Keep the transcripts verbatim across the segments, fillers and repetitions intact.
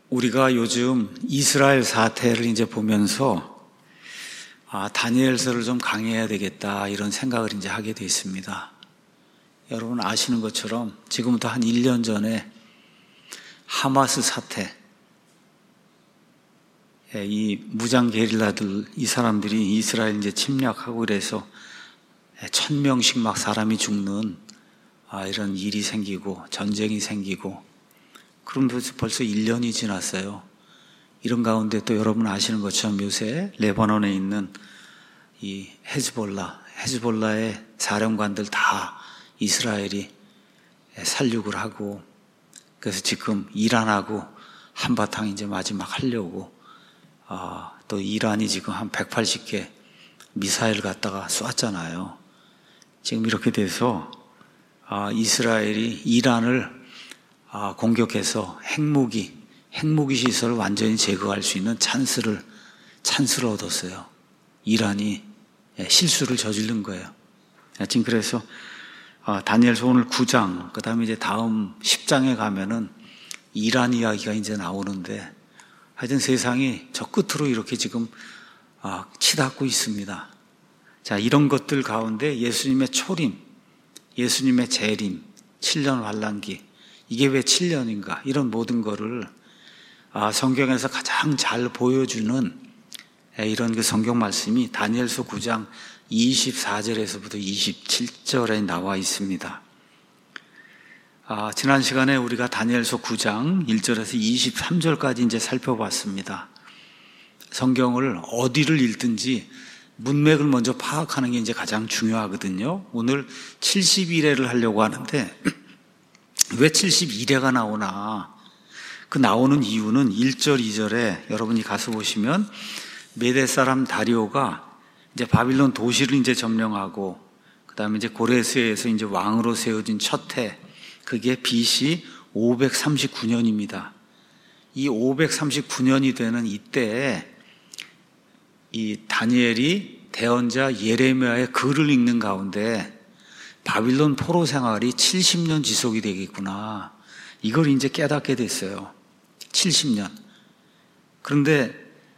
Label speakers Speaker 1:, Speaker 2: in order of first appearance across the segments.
Speaker 1: 우리가 요즘 이스라엘 사태를 이제 보면서 아, 다니엘서를 좀 강의해야 되겠다 이런 생각을 이제 하게 돼 있습니다. 여러분 아시는 것처럼 지금부터 한 일 년 전에 하마스 사태, 이 무장 게릴라들, 이 사람들이 이스라엘 이제 침략하고 그래서 천 명씩 막 사람이 죽는 아, 이런 일이 생기고 전쟁이 생기고 그럼 벌써 일 년이 지났어요. 이런 가운데 또 여러분 아시는 것처럼 요새 레바논에 있는 이 헤즈볼라, 헤즈볼라의 사령관들 다 이스라엘이 살육을 하고 그래서 지금 이란하고 한바탕 이제 마지막 하려고 아, 또 이란이 지금 한 백팔십 개 미사일 갖다가 쐈잖아요. 지금 이렇게 돼서 아, 이스라엘이 이란을 아, 공격해서 핵무기, 핵무기 시설을 완전히 제거할 수 있는 찬스를, 찬스를 얻었어요. 이란이 실수를 저지른 거예요. 지금 그래서, 아, 다니엘서 오늘 구 장, 그 다음에 이제 다음 십 장에 가면은 이란 이야기가 이제 나오는데 하여튼 세상이 저 끝으로 이렇게 지금, 아, 치닫고 있습니다. 자, 이런 것들 가운데 예수님의 초림, 예수님의 재림, 칠 년 환란기, 이게 왜 칠 년인가? 이런 모든 거를 아, 성경에서 가장 잘 보여주는 이런 그 성경 말씀이 다니엘서 구 장 이십사 절에서부터 이십칠 절에 나와 있습니다. 아, 지난 시간에 우리가 다니엘서 구 장 일 절에서 이십삼 절까지 이제 살펴봤습니다. 성경을 어디를 읽든지 문맥을 먼저 파악하는 게 이제 가장 중요하거든요. 오늘 칠십일 회를 하려고 하는데 왜 칠십일 회가 나오나? 그 나오는 이유는 일 절, 이 절에 여러분이 가서 보시면 메대 사람 다리오가 이제 바빌론 도시를 이제 점령하고 그 다음에 이제 고레스에서 이제 왕으로 세워진 첫 해, 그게 비씨 오백삼십구 년입니다. 이 오백삼십구 년이 되는 이때 이 다니엘이 대언자 예레미야의 글을 읽는 가운데 바빌론 포로 생활이 칠십 년 지속이 되겠구나. 이걸 이제 깨닫게 됐어요. 칠십 년. 그런데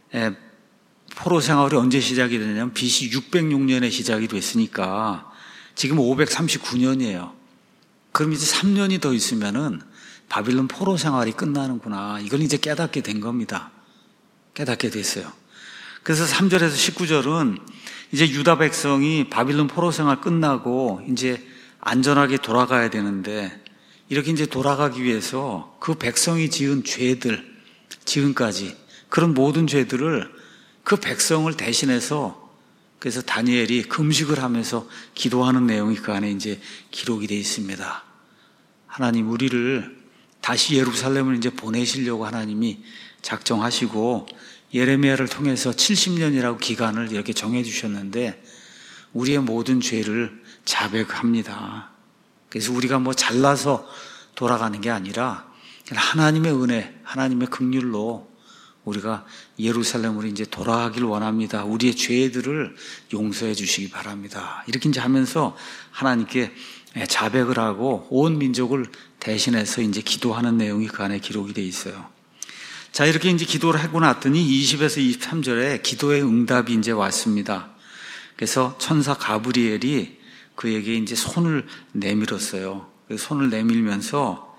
Speaker 1: 포로 생활이 언제 시작이 되냐면 비씨 육백육 년에 시작이 됐으니까 지금 오백삼십구 년이에요. 그럼 이제 삼 년이 더 있으면은 바빌론 포로 생활이 끝나는구나. 이걸 이제 깨닫게 된 겁니다. 깨닫게 됐어요. 그래서 삼 절에서 십구 절은 이제 유다 백성이 바빌론 포로 생활 끝나고 이제 안전하게 돌아가야 되는데 이렇게 이제 돌아가기 위해서 그 백성이 지은 죄들, 지금까지 그런 모든 죄들을 그 백성을 대신해서 그래서 다니엘이 금식을 하면서 기도하는 내용이 그 안에 이제 기록이 되어 있습니다. 하나님 우리를 다시 예루살렘을 이제 보내시려고 하나님이 작정하시고 예레미야를 통해서 칠십 년이라고 기간을 이렇게 정해 주셨는데 우리의 모든 죄를 자백합니다. 그래서 우리가 뭐 잘나서 돌아가는 게 아니라 하나님의 은혜, 하나님의 긍휼로 우리가 예루살렘으로 이제 돌아가길 원합니다. 우리의 죄들을 용서해 주시기 바랍니다. 이렇게 이제 하면서 하나님께 자백을 하고 온 민족을 대신해서 이제 기도하는 내용이 그 안에 기록이 되어 있어요. 자, 이렇게 이제 기도를 하고 났더니 이십에서 이십삼 절에 기도의 응답이 이제 왔습니다. 그래서 천사 가브리엘이 그에게 이제 손을 내밀었어요. 손을 내밀면서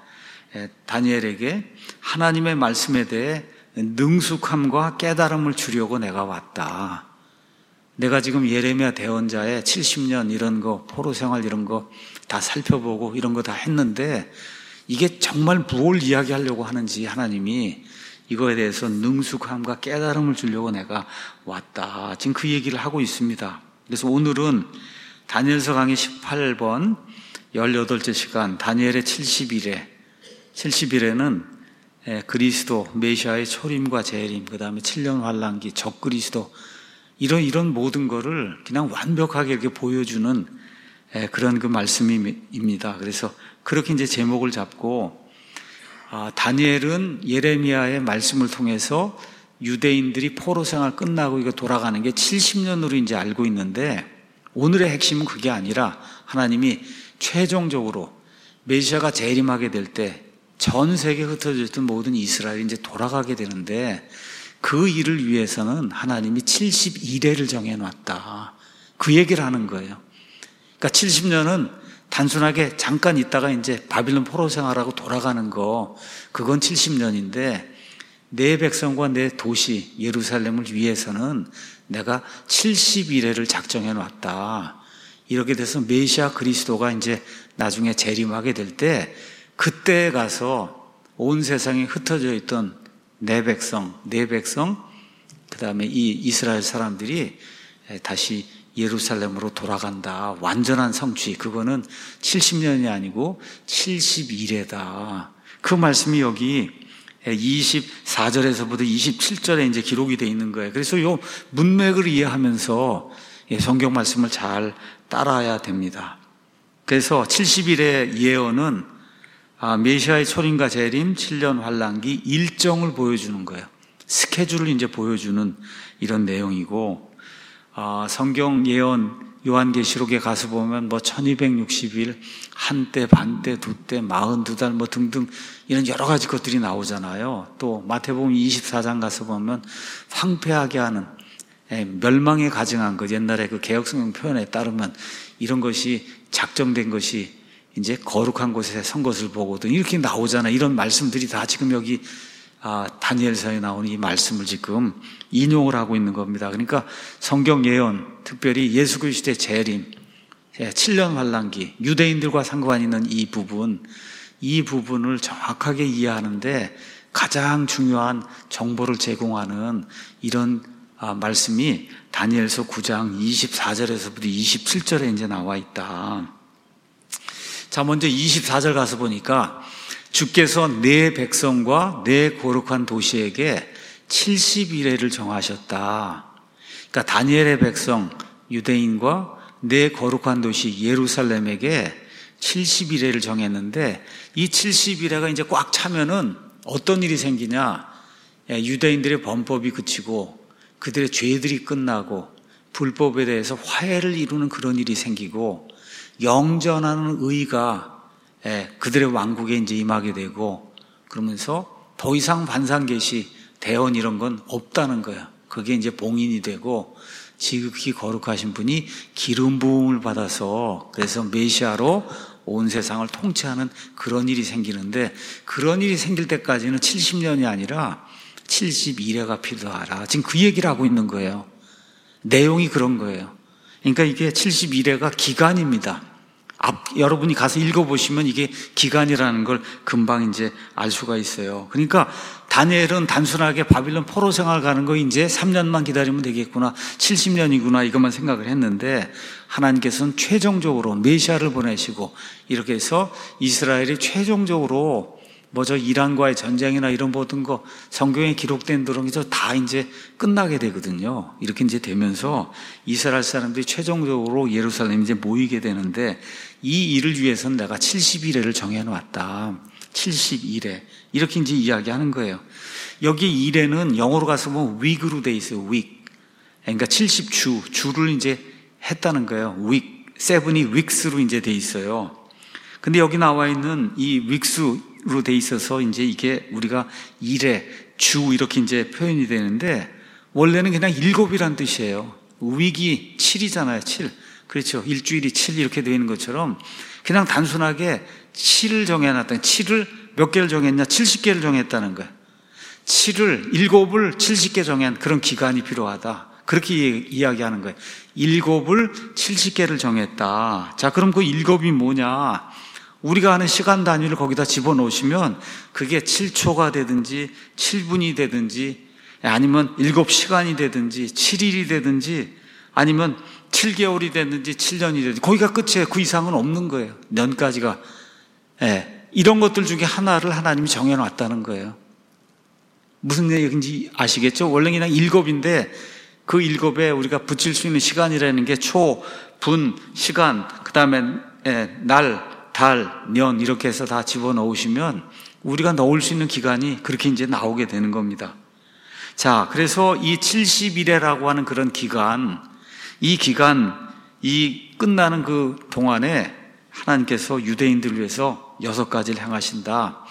Speaker 1: 다니엘에게 하나님의 말씀에 대해 능숙함과 깨달음을 주려고 내가 왔다. 내가 지금 예레미야 대언자의 칠십 년 이런 거, 포로 생활 이런 거 다 살펴보고 이런 거 다 했는데 이게 정말 무엇을 이야기하려고 하는지 하나님이 이거에 대해서 능숙함과 깨달음을 주려고 내가 왔다. 지금 그 얘기를 하고 있습니다. 그래서 오늘은 다니엘서 강의 십팔 번 열여덟째 시간 다니엘의 칠십일 회 칠십일 회는 그리스도 메시아의 초림과 재림, 그 다음에 칠 년 환란기, 적그리스도 이런 이런 모든 거를 그냥 완벽하게 이렇게 보여주는 그런 그 말씀입니다. 그래서 그렇게 이제 제목을 잡고 아, 다니엘은 예레미야의 말씀을 통해서 유대인들이 포로 생활 끝나고 이거 돌아가는 게 칠십 년으로 이제 알고 있는데 오늘의 핵심은 그게 아니라 하나님이 최종적으로 메시아가 재림하게 될 때 전 세계에 흩어져 있던 모든 이스라엘이 이제 돌아가게 되는데 그 일을 위해서는 하나님이 칠십일 회를 정해놨다. 그 얘기를 하는 거예요. 그러니까 칠십 년은 단순하게 잠깐 있다가 이제 바빌론 포로 생활하고 돌아가는 거, 그건 칠십 년인데 내 백성과 내 도시 예루살렘을 위해서는 내가 칠십일 회를 작정해 놨다. 이렇게 돼서 메시아 그리스도가 이제 나중에 재림하게 될 때 그때 가서 온 세상에 흩어져 있던 내 백성, 내 백성, 그 다음에 이 이스라엘 사람들이 다시 예루살렘으로 돌아간다. 완전한 성취. 그거는 칠십 년이 아니고 칠십일 회다. 그 말씀이 여기 이십사 절에서부터 이십칠 절에 이제 기록이 되어 있는 거예요. 그래서 이 문맥을 이해하면서 성경 말씀을 잘 따라야 됩니다. 그래서 칠십일 회 예언은 메시아의 초림과 재림, 칠 년 환란기 일정을 보여주는 거예요. 스케줄을 이제 보여주는 이런 내용이고, 아, 성경 예언 요한계시록에 가서 보면 뭐 천이백육십 일, 한때, 반때, 두때, 마흔두 달 뭐 등등 이런 여러 가지 것들이 나오잖아요. 또 마태복음 이십사 장 가서 보면 황폐하게 하는, 예, 멸망에 가증한 것, 옛날에 그 개혁성경 표현에 따르면 이런 것이 작정된 것이 이제 거룩한 곳에 선 것을 보거든 이렇게 나오잖아요. 이런 말씀들이 다 지금 여기 아, 다니엘서에 나오는 이 말씀을 지금 인용을 하고 있는 겁니다. 그러니까 성경 예언, 특별히 예수 그리스도의 재림, 칠 년 환란기, 유대인들과 상관 있는 이 부분, 이 부분을 정확하게 이해하는데 가장 중요한 정보를 제공하는 이런 아, 말씀이 다니엘서 구 장 이십사 절에서부터 이십칠 절에 이제 나와 있다. 자, 먼저 이십사 절 가서 보니까 주께서 내 백성과 내 거룩한 도시에게 칠십일 회를 정하셨다. 그러니까 다니엘의 백성 유대인과 내 거룩한 도시 예루살렘에게 칠십일 회를 정했는데 이 칠십일 회가 이제 꽉 차면은 어떤 일이 생기냐? 유대인들의 범법이 그치고 그들의 죄들이 끝나고 불법에 대해서 화해를 이루는 그런 일이 생기고 영전하는 의가 그들의 왕국에 이제 임하게 되고 그러면서 더 이상 반상계시, 대언 이런 건 없다는 거예요. 그게 이제 봉인이 되고 지극히 거룩하신 분이 기름 부음을 받아서 그래서 메시아로 온 세상을 통치하는 그런 일이 생기는데 그런 일이 생길 때까지는 칠십 년이 아니라 칠십일 회가 필요하라. 지금 그 얘기를 하고 있는 거예요. 내용이 그런 거예요. 그러니까 이게 칠십일 회가 기간입니다. 앞, 여러분이 가서 읽어보시면 이게 기간이라는 걸 금방 이제 알 수가 있어요. 그러니까 다니엘은 단순하게 바빌론 포로 생활 가는 거 이제 삼 년만 기다리면 되겠구나, 칠십 년이구나 이것만 생각을 했는데 하나님께서는 최종적으로 메시아를 보내시고 이렇게 해서 이스라엘이 최종적으로 뭐저 이란과의 전쟁이나 이런 모든 거 성경에 기록된 그런 게 다 이제 끝나게 되거든요. 이렇게 이제 되면서 이스라엘 사람들이 최종적으로 예루살렘에 이제 모이게 되는데 이 일을 위해서는 내가 칠십일 회를 정해놓았다. 칠십일 회. 이렇게 이제 이야기하는 거예요. 여기 일 회는 영어로 가서 보면 week로 돼 있어요. week. 그러니까 칠십 주, 주를 이제 했다는 거예요. week. seven이 weeks로 이제 돼 있어요. 근데 여기 나와 있는 이 weeks로 돼 있어서 이제 이게 우리가 일 회, 주 이렇게 이제 표현이 되는데 원래는 그냥 일곱이란 뜻이에요. week이 칠이잖아요. 칠. 그렇죠. 일주일이 칠 이렇게 되어 있는 것처럼 그냥 단순하게 칠을 정해놨다. 칠을 몇 개를 정했냐? 칠십 개를 정했다는 거예요. 칠을, 일곱을 칠십 개 정한 그런 기간이 필요하다. 그렇게 이야기하는 거예요. 일곱을 칠십 개를 정했다. 자, 그럼 그 일곱이 뭐냐? 우리가 아는 시간 단위를 거기다 집어넣으시면 그게 칠 초가 되든지 칠 분이 되든지 아니면 일곱 시간이 되든지 칠 일이 되든지 아니면 칠 개월이 되든지 칠 년이 되든지 거기가 끝이에요. 그 이상은 없는 거예요. 년까지가. 예, 이런 것들 중에 하나를 하나님이 정해놨다는 거예요. 무슨 얘기인지 아시겠죠? 원래 그냥 일곱인데 그 일곱에 우리가 붙일 수 있는 시간이라는 게 초, 분, 시간, 그 다음에 예, 날, 달, 년 이렇게 해서 다 집어넣으시면 우리가 넣을 수 있는 기간이 그렇게 이제 나오게 되는 겁니다. 자, 그래서 이 칠십일 회라고 하는 그런 기간, 이 기간, 이 끝나는 그 동안에 하나님께서 유대인들을 위해서 여섯 가지를 행하신다.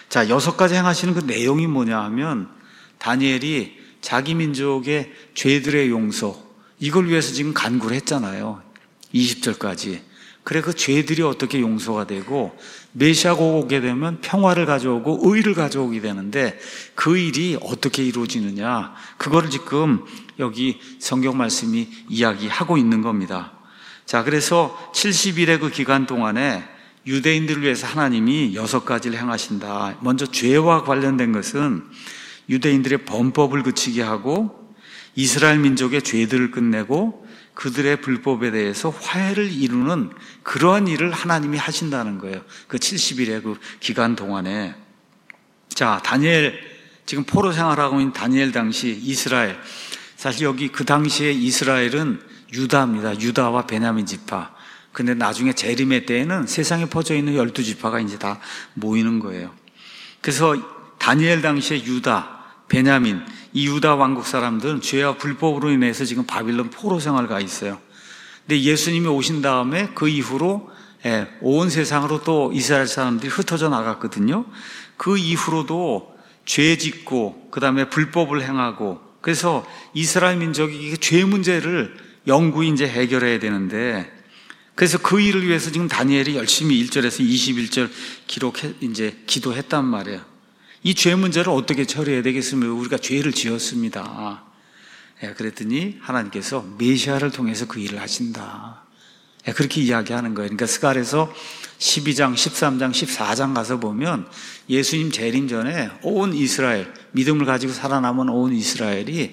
Speaker 1: 자, 여섯 가지 행하시는 그 내용이 뭐냐 하면 다니엘이 자기 민족의 죄들의 용서, 이걸 위해서 지금 간구를 했잖아요. 이십 절까지. 그래 그 죄들이 어떻게 용서가 되고 메시아가 오게 되면 평화를 가져오고 의를 가져오게 되는데 그 일이 어떻게 이루어지느냐, 그거를 지금 여기 성경 말씀이 이야기하고 있는 겁니다. 자, 그래서 칠십 일의 그 기간 동안에 유대인들을 위해서 하나님이 여섯 가지를 행하신다. 먼저 죄와 관련된 것은 유대인들의 범법을 그치게 하고 이스라엘 민족의 죄들을 끝내고 그들의 불법에 대해서 화해를 이루는 그러한 일을 하나님이 하신다는 거예요. 그 칠십 일의 그 기간 동안에. 자, 다니엘, 지금 포로 생활하고 있는 다니엘 당시 이스라엘, 사실 여기 그 당시에 이스라엘은 유다입니다. 유다와 베냐민 지파. 근데 나중에 재림의 때에는 세상에 퍼져 있는 열두 지파가 이제 다 모이는 거예요. 그래서 다니엘 당시에 유다, 베냐민, 이 유다 왕국 사람들은 죄와 불법으로 인해서 지금 바빌론 포로 생활을 가 있어요. 근데 예수님이 오신 다음에 그 이후로 온 세상으로 또 이스라엘 사람들이 흩어져 나갔거든요. 그 이후로도 죄 짓고 그 다음에 불법을 행하고, 그래서 이스라엘 민족이 죄 문제를 영구히 이제 해결해야 되는데, 그래서 그 일을 위해서 지금 다니엘이 열심히 일 절에서 이십일 절 기록해 이제 기도했단 말이에요. 이 죄 문제를 어떻게 처리해야 되겠습니까? 우리가 죄를 지었습니다. 예, 그랬더니 하나님께서 메시아를 통해서 그 일을 하신다. 예, 그렇게 이야기하는 거예요. 그러니까 스가랴서 십이 장, 십삼 장, 십사 장 가서 보면 예수님 재림 전에 온 이스라엘, 믿음을 가지고 살아남은 온 이스라엘이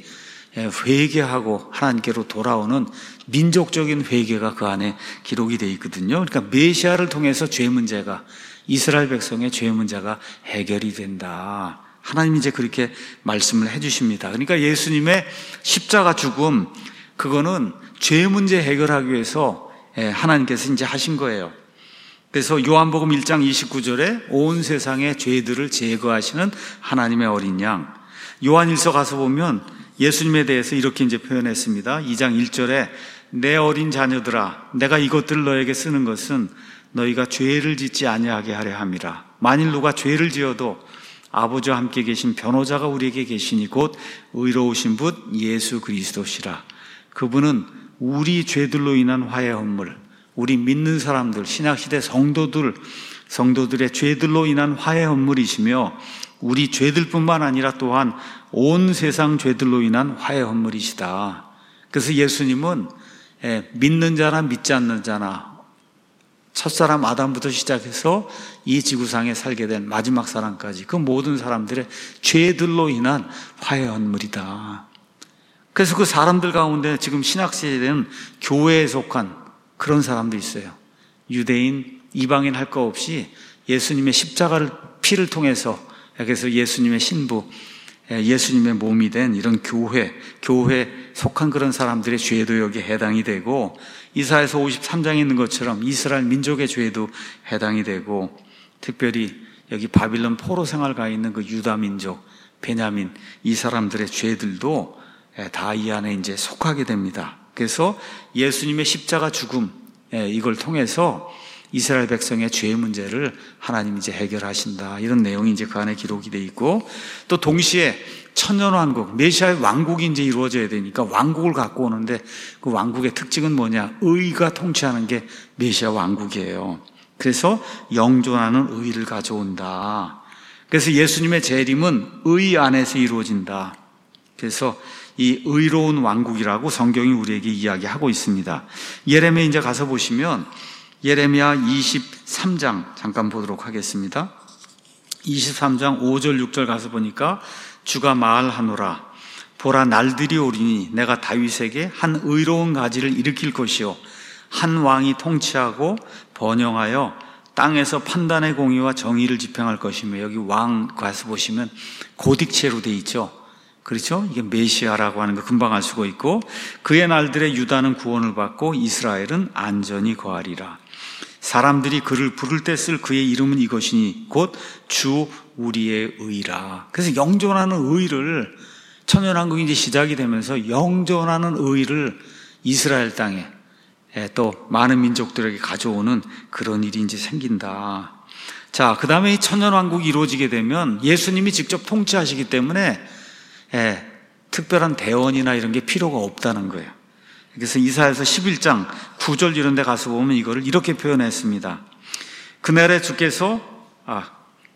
Speaker 1: 회개하고 하나님께로 돌아오는 민족적인 회개가 그 안에 기록이 되어 있거든요. 그러니까 메시아를 통해서 죄 문제가, 이스라엘 백성의 죄 문제가 해결이 된다. 하나님이 이제 그렇게 말씀을 해주십니다. 그러니까 예수님의 십자가 죽음, 그거는 죄 문제 해결하기 위해서 하나님께서 이제 하신 거예요. 그래서 요한복음 일 장 이십구 절에 온 세상의 죄들을 제거하시는 하나님의 어린 양. 요한일서 가서 보면 예수님에 대해서 이렇게 이제 표현했습니다. 이 장 일 절에 내 어린 자녀들아, 내가 이것들을 너에게 쓰는 것은 너희가 죄를 짓지 아니하게 하려 함이라. 만일 누가 죄를 지어도 아버지와 함께 계신 변호자가 우리에게 계시니 곧 의로우신 분 예수 그리스도시라. 그분은 우리 죄들로 인한 화해 헌물, 우리 믿는 사람들, 신약시대 성도들, 성도들의 죄들로 인한 화해 헌물이시며 우리 죄들뿐만 아니라 또한 온 세상 죄들로 인한 화해 헌물이시다. 그래서 예수님은 믿는 자나 믿지 않는 자나 첫사람 아담부터 시작해서 이 지구상에 살게 된 마지막 사람까지 그 모든 사람들의 죄들로 인한 화해 헌물이다. 그래서 그 사람들 가운데 지금 신학시대는 교회에 속한 그런 사람도 있어요. 유대인, 이방인 할 거 없이 예수님의 십자가를 피를 통해서, 그래서 예수님의 신부, 예수님의 몸이 된 이런 교회, 교회에 속한 그런 사람들의 죄도 여기에 해당이 되고, 이사야서 오십삼 장에 있는 것처럼 이스라엘 민족의 죄도 해당이 되고, 특별히 여기 바빌론 포로 생활 가 있는 그 유다 민족, 베냐민, 이 사람들의 죄들도 다 이 안에 이제 속하게 됩니다. 그래서 예수님의 십자가 죽음, 이걸 통해서 이스라엘 백성의 죄 문제를 하나님이 이제 해결하신다. 이런 내용이 이제 그 안에 기록이 되어 있고, 또 동시에 천년왕국, 메시아의 왕국이 이제 이루어져야 되니까 왕국을 갖고 오는데 그 왕국의 특징은 뭐냐? 의가 통치하는 게 메시아 왕국이에요. 그래서 영존하는 의를 가져온다. 그래서 예수님의 재림은 의 안에서 이루어진다. 그래서 이 의로운 왕국이라고 성경이 우리에게 이야기하고 있습니다. 예레미야 이제 가서 보시면 예레미야 이십삼 장 잠깐 보도록 하겠습니다. 이십삼 장 오 절 육 절 가서 보니까 주가 말하노라. 보라, 날들이 오리니 내가 다윗에게 한 의로운 가지를 일으킬 것이요 한 왕이 통치하고 번영하여 땅에서 판단의 공의와 정의를 집행할 것이며, 여기 왕 가서 보시면 고딕체로 돼 있죠. 그렇죠? 이게 메시아라고 하는 거 금방 알 수가 있고, 그의 날들에 유다는 구원을 받고 이스라엘은 안전히 거하리라. 사람들이 그를 부를 때 쓸 그의 이름은 이것이니 곧 주 우리의 의라. 그래서 영존하는 의를, 천년왕국이 이제 시작이 되면서 영존하는 의를 이스라엘 땅에 또 많은 민족들에게 가져오는 그런 일이 이제 생긴다. 자, 그 다음에 이 천년왕국이 이루어지게 되면 예수님이 직접 통치하시기 때문에 예, 특별한 대원이나 이런 게 필요가 없다는 거예요. 그래서 이사야서 십일 장 구 절 이런 데 가서 보면 이거를 이렇게 표현했습니다. 그날에 주께서 아,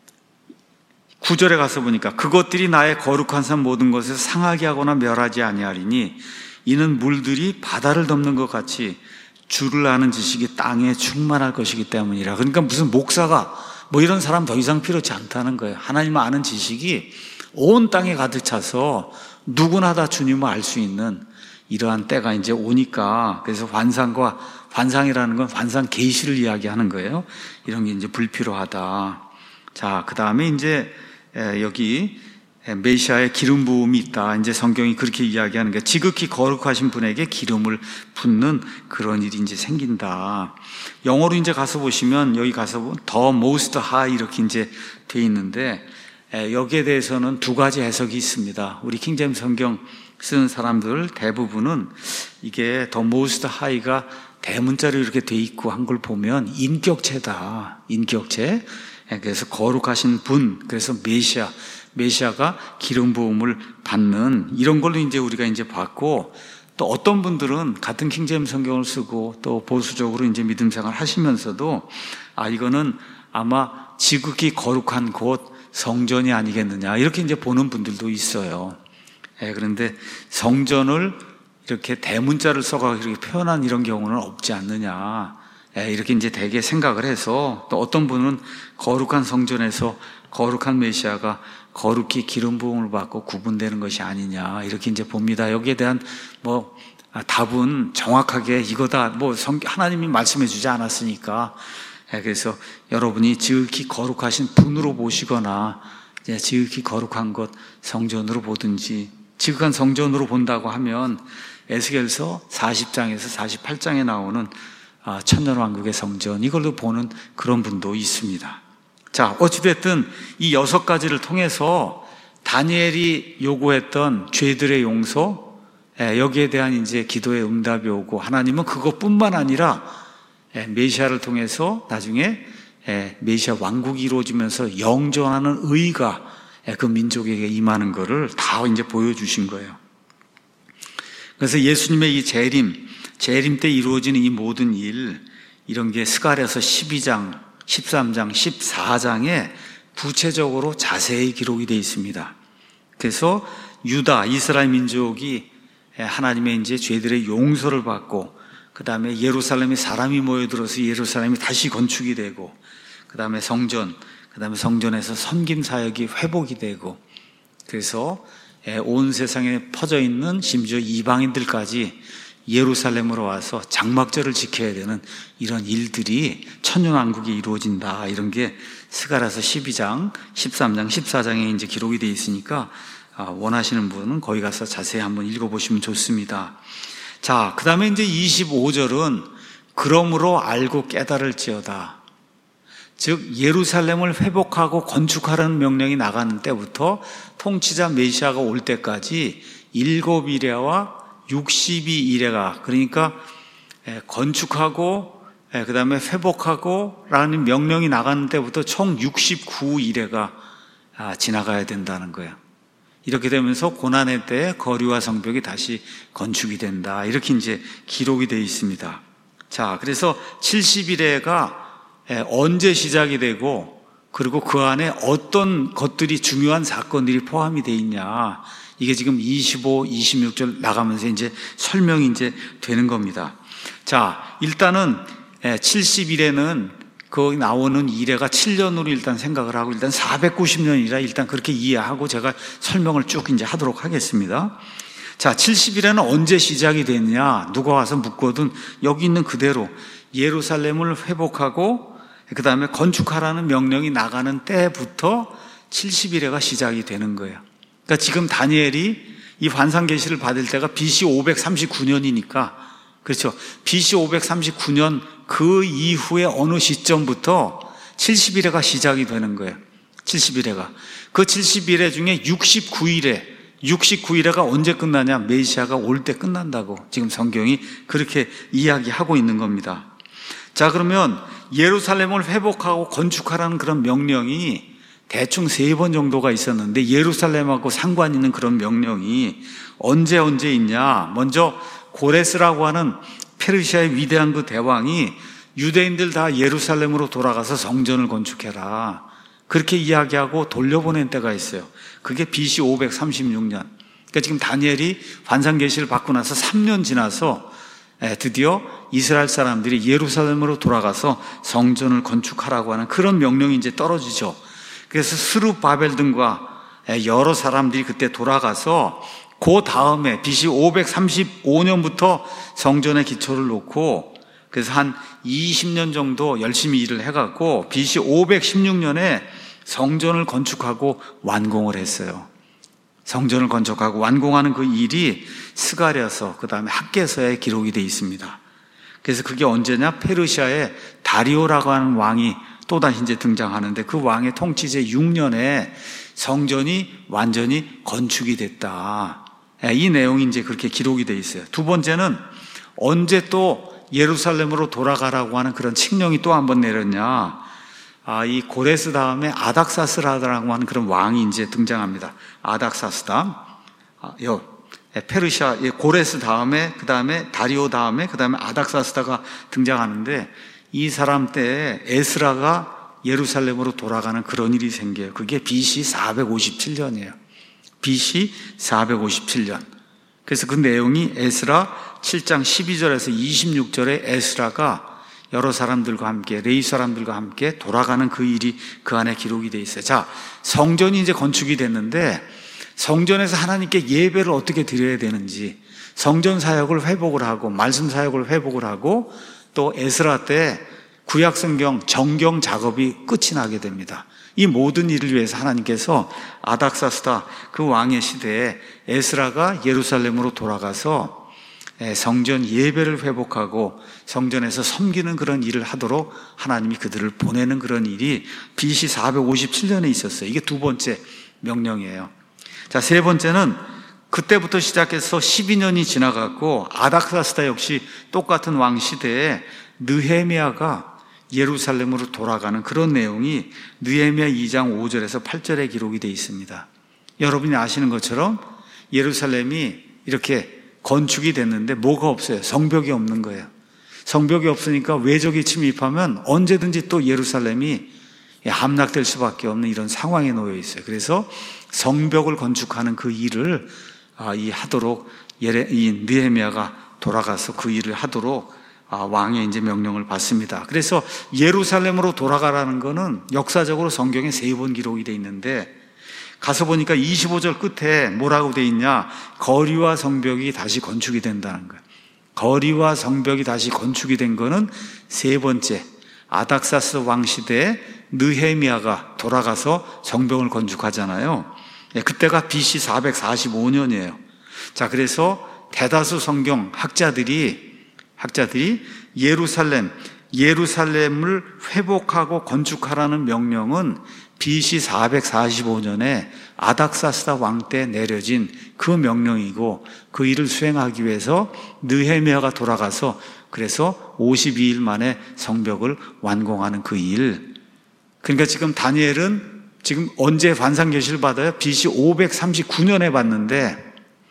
Speaker 1: 구 절에 가서 보니까 그것들이 나의 거룩한 산 모든 것에서 상하게 하거나 멸하지 아니하리니 이는 물들이 바다를 덮는 것 같이 주를 아는 지식이 땅에 충만할 것이기 때문이라. 그러니까 무슨 목사가 뭐 이런 사람 더 이상 필요치 않다는 거예요. 하나님을 아는 지식이 온 땅에 가득 차서 누구나 다 주님을 알 수 있는 이러한 때가 이제 오니까, 그래서 환상과 환상이라는 건 환상 계시를 이야기하는 거예요. 이런 게 이제 불필요하다. 자, 그 다음에 이제 여기 메시아의 기름 부음이 있다. 이제 성경이 그렇게 이야기하는 게 지극히 거룩하신 분에게 기름을 붓는 그런 일이 이제 생긴다. 영어로 이제 가서 보시면 여기 가서 보면 The Most High 이렇게 이제 돼 있는데 여기에 대해서는 두 가지 해석이 있습니다. 우리 킹제임스 성경 쓰는 사람들 대부분은 이게 The Most High가 대문자로 이렇게 돼 있고 한 걸 보면 인격체다. 인격체. 그래서 거룩하신 분, 그래서 메시아, 메시아가 기름 부음을 받는 이런 걸로 이제 우리가 이제 봤고, 또 어떤 분들은 같은 킹제임스 성경을 쓰고 또 보수적으로 이제 믿음 생활 하시면서도 아, 이거는 아마 지극히 거룩한 곳 성전이 아니겠느냐 이렇게 이제 보는 분들도 있어요. 예, 그런데 성전을 이렇게 대문자를 써가지고 이렇게 표현한 이런 경우는 없지 않느냐. 예, 이렇게 이제 되게 생각을 해서, 또 어떤 분은 거룩한 성전에서 거룩한 메시아가 거룩히 기름 부음을 받고 구분되는 것이 아니냐 이렇게 이제 봅니다. 여기에 대한 뭐 답은 정확하게 이거다. 뭐 성, 하나님이 말씀해 주지 않았으니까. 예, 그래서 여러분이 지극히 거룩하신 분으로 보시거나 이제 지극히 거룩한 것 성전으로 보든지, 지극한 성전으로 본다고 하면 에스겔서 사십 장에서 사십팔 장에 나오는 천년왕국의 성전, 이걸로 보는 그런 분도 있습니다. 자, 어찌됐든 이 여섯 가지를 통해서 다니엘이 요구했던 죄들의 용서, 여기에 대한 이제 기도의 응답이 오고, 하나님은 그것뿐만 아니라 메시아를 통해서 나중에 메시아 왕국이 이루어지면서 영존하는 의가 그 민족에게 임하는 것을 다 이제 보여주신 거예요. 그래서 예수님의 이 재림, 재림 때 이루어지는 이 모든 일, 이런 게 스가랴서 십이 장, 십삼 장, 십사 장에 구체적으로 자세히 기록이 되어 있습니다. 그래서 유다, 이스라엘 민족이 하나님의 이제 죄들의 용서를 받고, 그 다음에 예루살렘에 사람이 모여들어서 예루살렘이 다시 건축이 되고, 그 다음에 성전, 그 다음에 성전에서 섬김 사역이 회복이 되고, 그래서 온 세상에 퍼져 있는 심지어 이방인들까지 예루살렘으로 와서 장막절을 지켜야 되는 이런 일들이 천년왕국이 이루어진다. 이런 게 스가랴서 십이 장, 십삼 장, 십사 장에 이제 기록이 되어 있으니까 원하시는 분은 거기 가서 자세히 한번 읽어보시면 좋습니다. 자, 그 다음에 이제 이십오 절은 그러므로 알고 깨달을지어다. 즉 예루살렘을 회복하고 건축하라는 명령이 나가는 때부터 통치자 메시아가 올 때까지 일곱 이레와 육십이 이레가, 그러니까 건축하고 그 다음에 회복하고 라는 명령이 나가는 때부터 총 육십구 이레가 지나가야 된다는 거예요. 이렇게 되면서 고난의 때에 거리와 성벽이 다시 건축이 된다. 이렇게 이제 기록이 되어 있습니다. 자, 그래서 칠십 이레가 언제 시작이 되고, 그리고 그 안에 어떤 것들이 중요한 사건들이 포함이 되어 있냐. 이게 지금 이십오, 이십육 절 나가면서 이제 설명이 이제 되는 겁니다. 자, 일단은 칠십 일에는 거기 나오는 이래가 칠 년으로 일단 생각을 하고, 일단 사백구십 년이라 일단 그렇게 이해하고 제가 설명을 쭉 이제 하도록 하겠습니다. 자, 칠십 일에는 언제 시작이 됐냐? 누가 와서 묻거든 여기 있는 그대로 예루살렘을 회복하고 그 다음에 건축하라는 명령이 나가는 때부터 칠십 일에가 시작이 되는 거예요. 그러니까 지금 다니엘이 이 환상 계시를 받을 때가 비씨 오백삼십구 년이니까, 그렇죠. 비씨 오백삼십구 년 그 이후에 어느 시점부터 칠십 일에가 시작이 되는 거예요. 칠십 일에가. 그 칠십 일에 중에 육십구 일에, 육십구 일에가 언제 끝나냐? 메시아가 올 때 끝난다고 지금 성경이 그렇게 이야기하고 있는 겁니다. 자, 그러면 예루살렘을 회복하고 건축하라는 그런 명령이 대충 세 번 정도가 있었는데, 예루살렘하고 상관 있는 그런 명령이 언제 언제 있냐? 먼저 고레스라고 하는 페르시아의 위대한 그 대왕이 유대인들 다 예루살렘으로 돌아가서 성전을 건축해라, 그렇게 이야기하고 돌려보낸 때가 있어요. 그게 비씨 오백삼십육 년. 그러니까 지금 다니엘이 환상계시를 받고 나서 삼 년 지나서 드디어 이스라엘 사람들이 예루살렘으로 돌아가서 성전을 건축하라고 하는 그런 명령이 이제 떨어지죠. 그래서 스룹바벨 등과 여러 사람들이 그때 돌아가서 그 다음에 비씨 오백삼십오 년부터 성전의 기초를 놓고, 그래서 한 이십 년 정도 열심히 일을 해갖고 비씨 오백십육 년에 성전을 건축하고 완공을 했어요. 성전을 건축하고 완공하는 그 일이 스가랴서, 그 다음에 학개서에 기록이 되어 있습니다. 그래서 그게 언제냐? 페르시아의 다리오라고 하는 왕이 또다시 이제 등장하는데, 그 왕의 통치제 육 년에 성전이 완전히 건축이 됐다. 이 내용이 이제 그렇게 기록이 되어 있어요. 두 번째는 언제 또 예루살렘으로 돌아가라고 하는 그런 칙령이 또 한 번 내렸냐? 아, 이 고레스 다음에 아닥사스라고 하는 그런 왕이 이제 등장합니다. 아닥사스다. 아, 요 페르시아 고레스 다음에, 그 다음에 다리오 다음에, 그 다음에 아닥사스다가 등장하는데, 이 사람 때에 에스라가 예루살렘으로 돌아가는 그런 일이 생겨요. 그게 비씨 사백오십칠 년이에요. 비씨 사백오십칠 년. 그래서 그 내용이 에스라 칠 장 십이 절에서 이십육 절에 에스라가 여러 사람들과 함께, 레위 사람들과 함께 돌아가는 그 일이 그 안에 기록이 되어 있어요. 자, 성전이 이제 건축이 됐는데, 성전에서 하나님께 예배를 어떻게 드려야 되는지, 성전 사역을 회복을 하고, 말씀 사역을 회복을 하고, 또 에스라 때 구약 성경 정경 작업이 끝이 나게 됩니다. 이 모든 일을 위해서 하나님께서 아닥사스다 그 왕의 시대에 에스라가 예루살렘으로 돌아가서 성전 예배를 회복하고 성전에서 섬기는 그런 일을 하도록 하나님이 그들을 보내는 그런 일이 비씨 사백오십칠 년에 있었어요. 이게 두 번째 명령이에요. 자, 세 번째는 그때부터 시작해서 십이 년이 지나갔고, 아닥사스다 역시 똑같은 왕 시대에 느헤미야가 예루살렘으로 돌아가는 그런 내용이 느헤미야 이 장 오 절에서 팔 절에 기록이 되어 있습니다. 여러분이 아시는 것처럼 예루살렘이 이렇게 건축이 됐는데 뭐가 없어요? 성벽이 없는 거예요. 성벽이 없으니까 외적이 침입하면 언제든지 또 예루살렘이 함락될 수밖에 없는 이런 상황에 놓여 있어요. 그래서 성벽을 건축하는 그 일을 이 하도록 예레, 이 느헤미야가 돌아가서 그 일을 하도록 왕의 이제 명령을 받습니다. 그래서 예루살렘으로 돌아가라는 거는 역사적으로 성경에 세 번 기록이 되어 있는데, 가서 보니까 이십오 절 끝에 뭐라고 되어 있냐? 거리와 성벽이 다시 건축이 된다는 거예요. 거리와 성벽이 다시 건축이 된 거는 세 번째 아닥사스 왕 시대에 느헤미야가 돌아가서 성벽을 건축하잖아요. 그때가 비씨 사백사십오 년이에요. 자, 그래서 대다수 성경 학자들이 학자들이 예루살렘, 예루살렘을 회복하고 건축하라는 명령은 비씨 사백사십오 년에 아닥사스다 왕 때 내려진 그 명령이고, 그 일을 수행하기 위해서 느헤미야가 돌아가서 그래서 오십이 일 만에 성벽을 완공하는 그 일. 그러니까 지금 다니엘은 지금 언제 환상계시를 받아요? 비씨 오백삼십구 년에 받는데,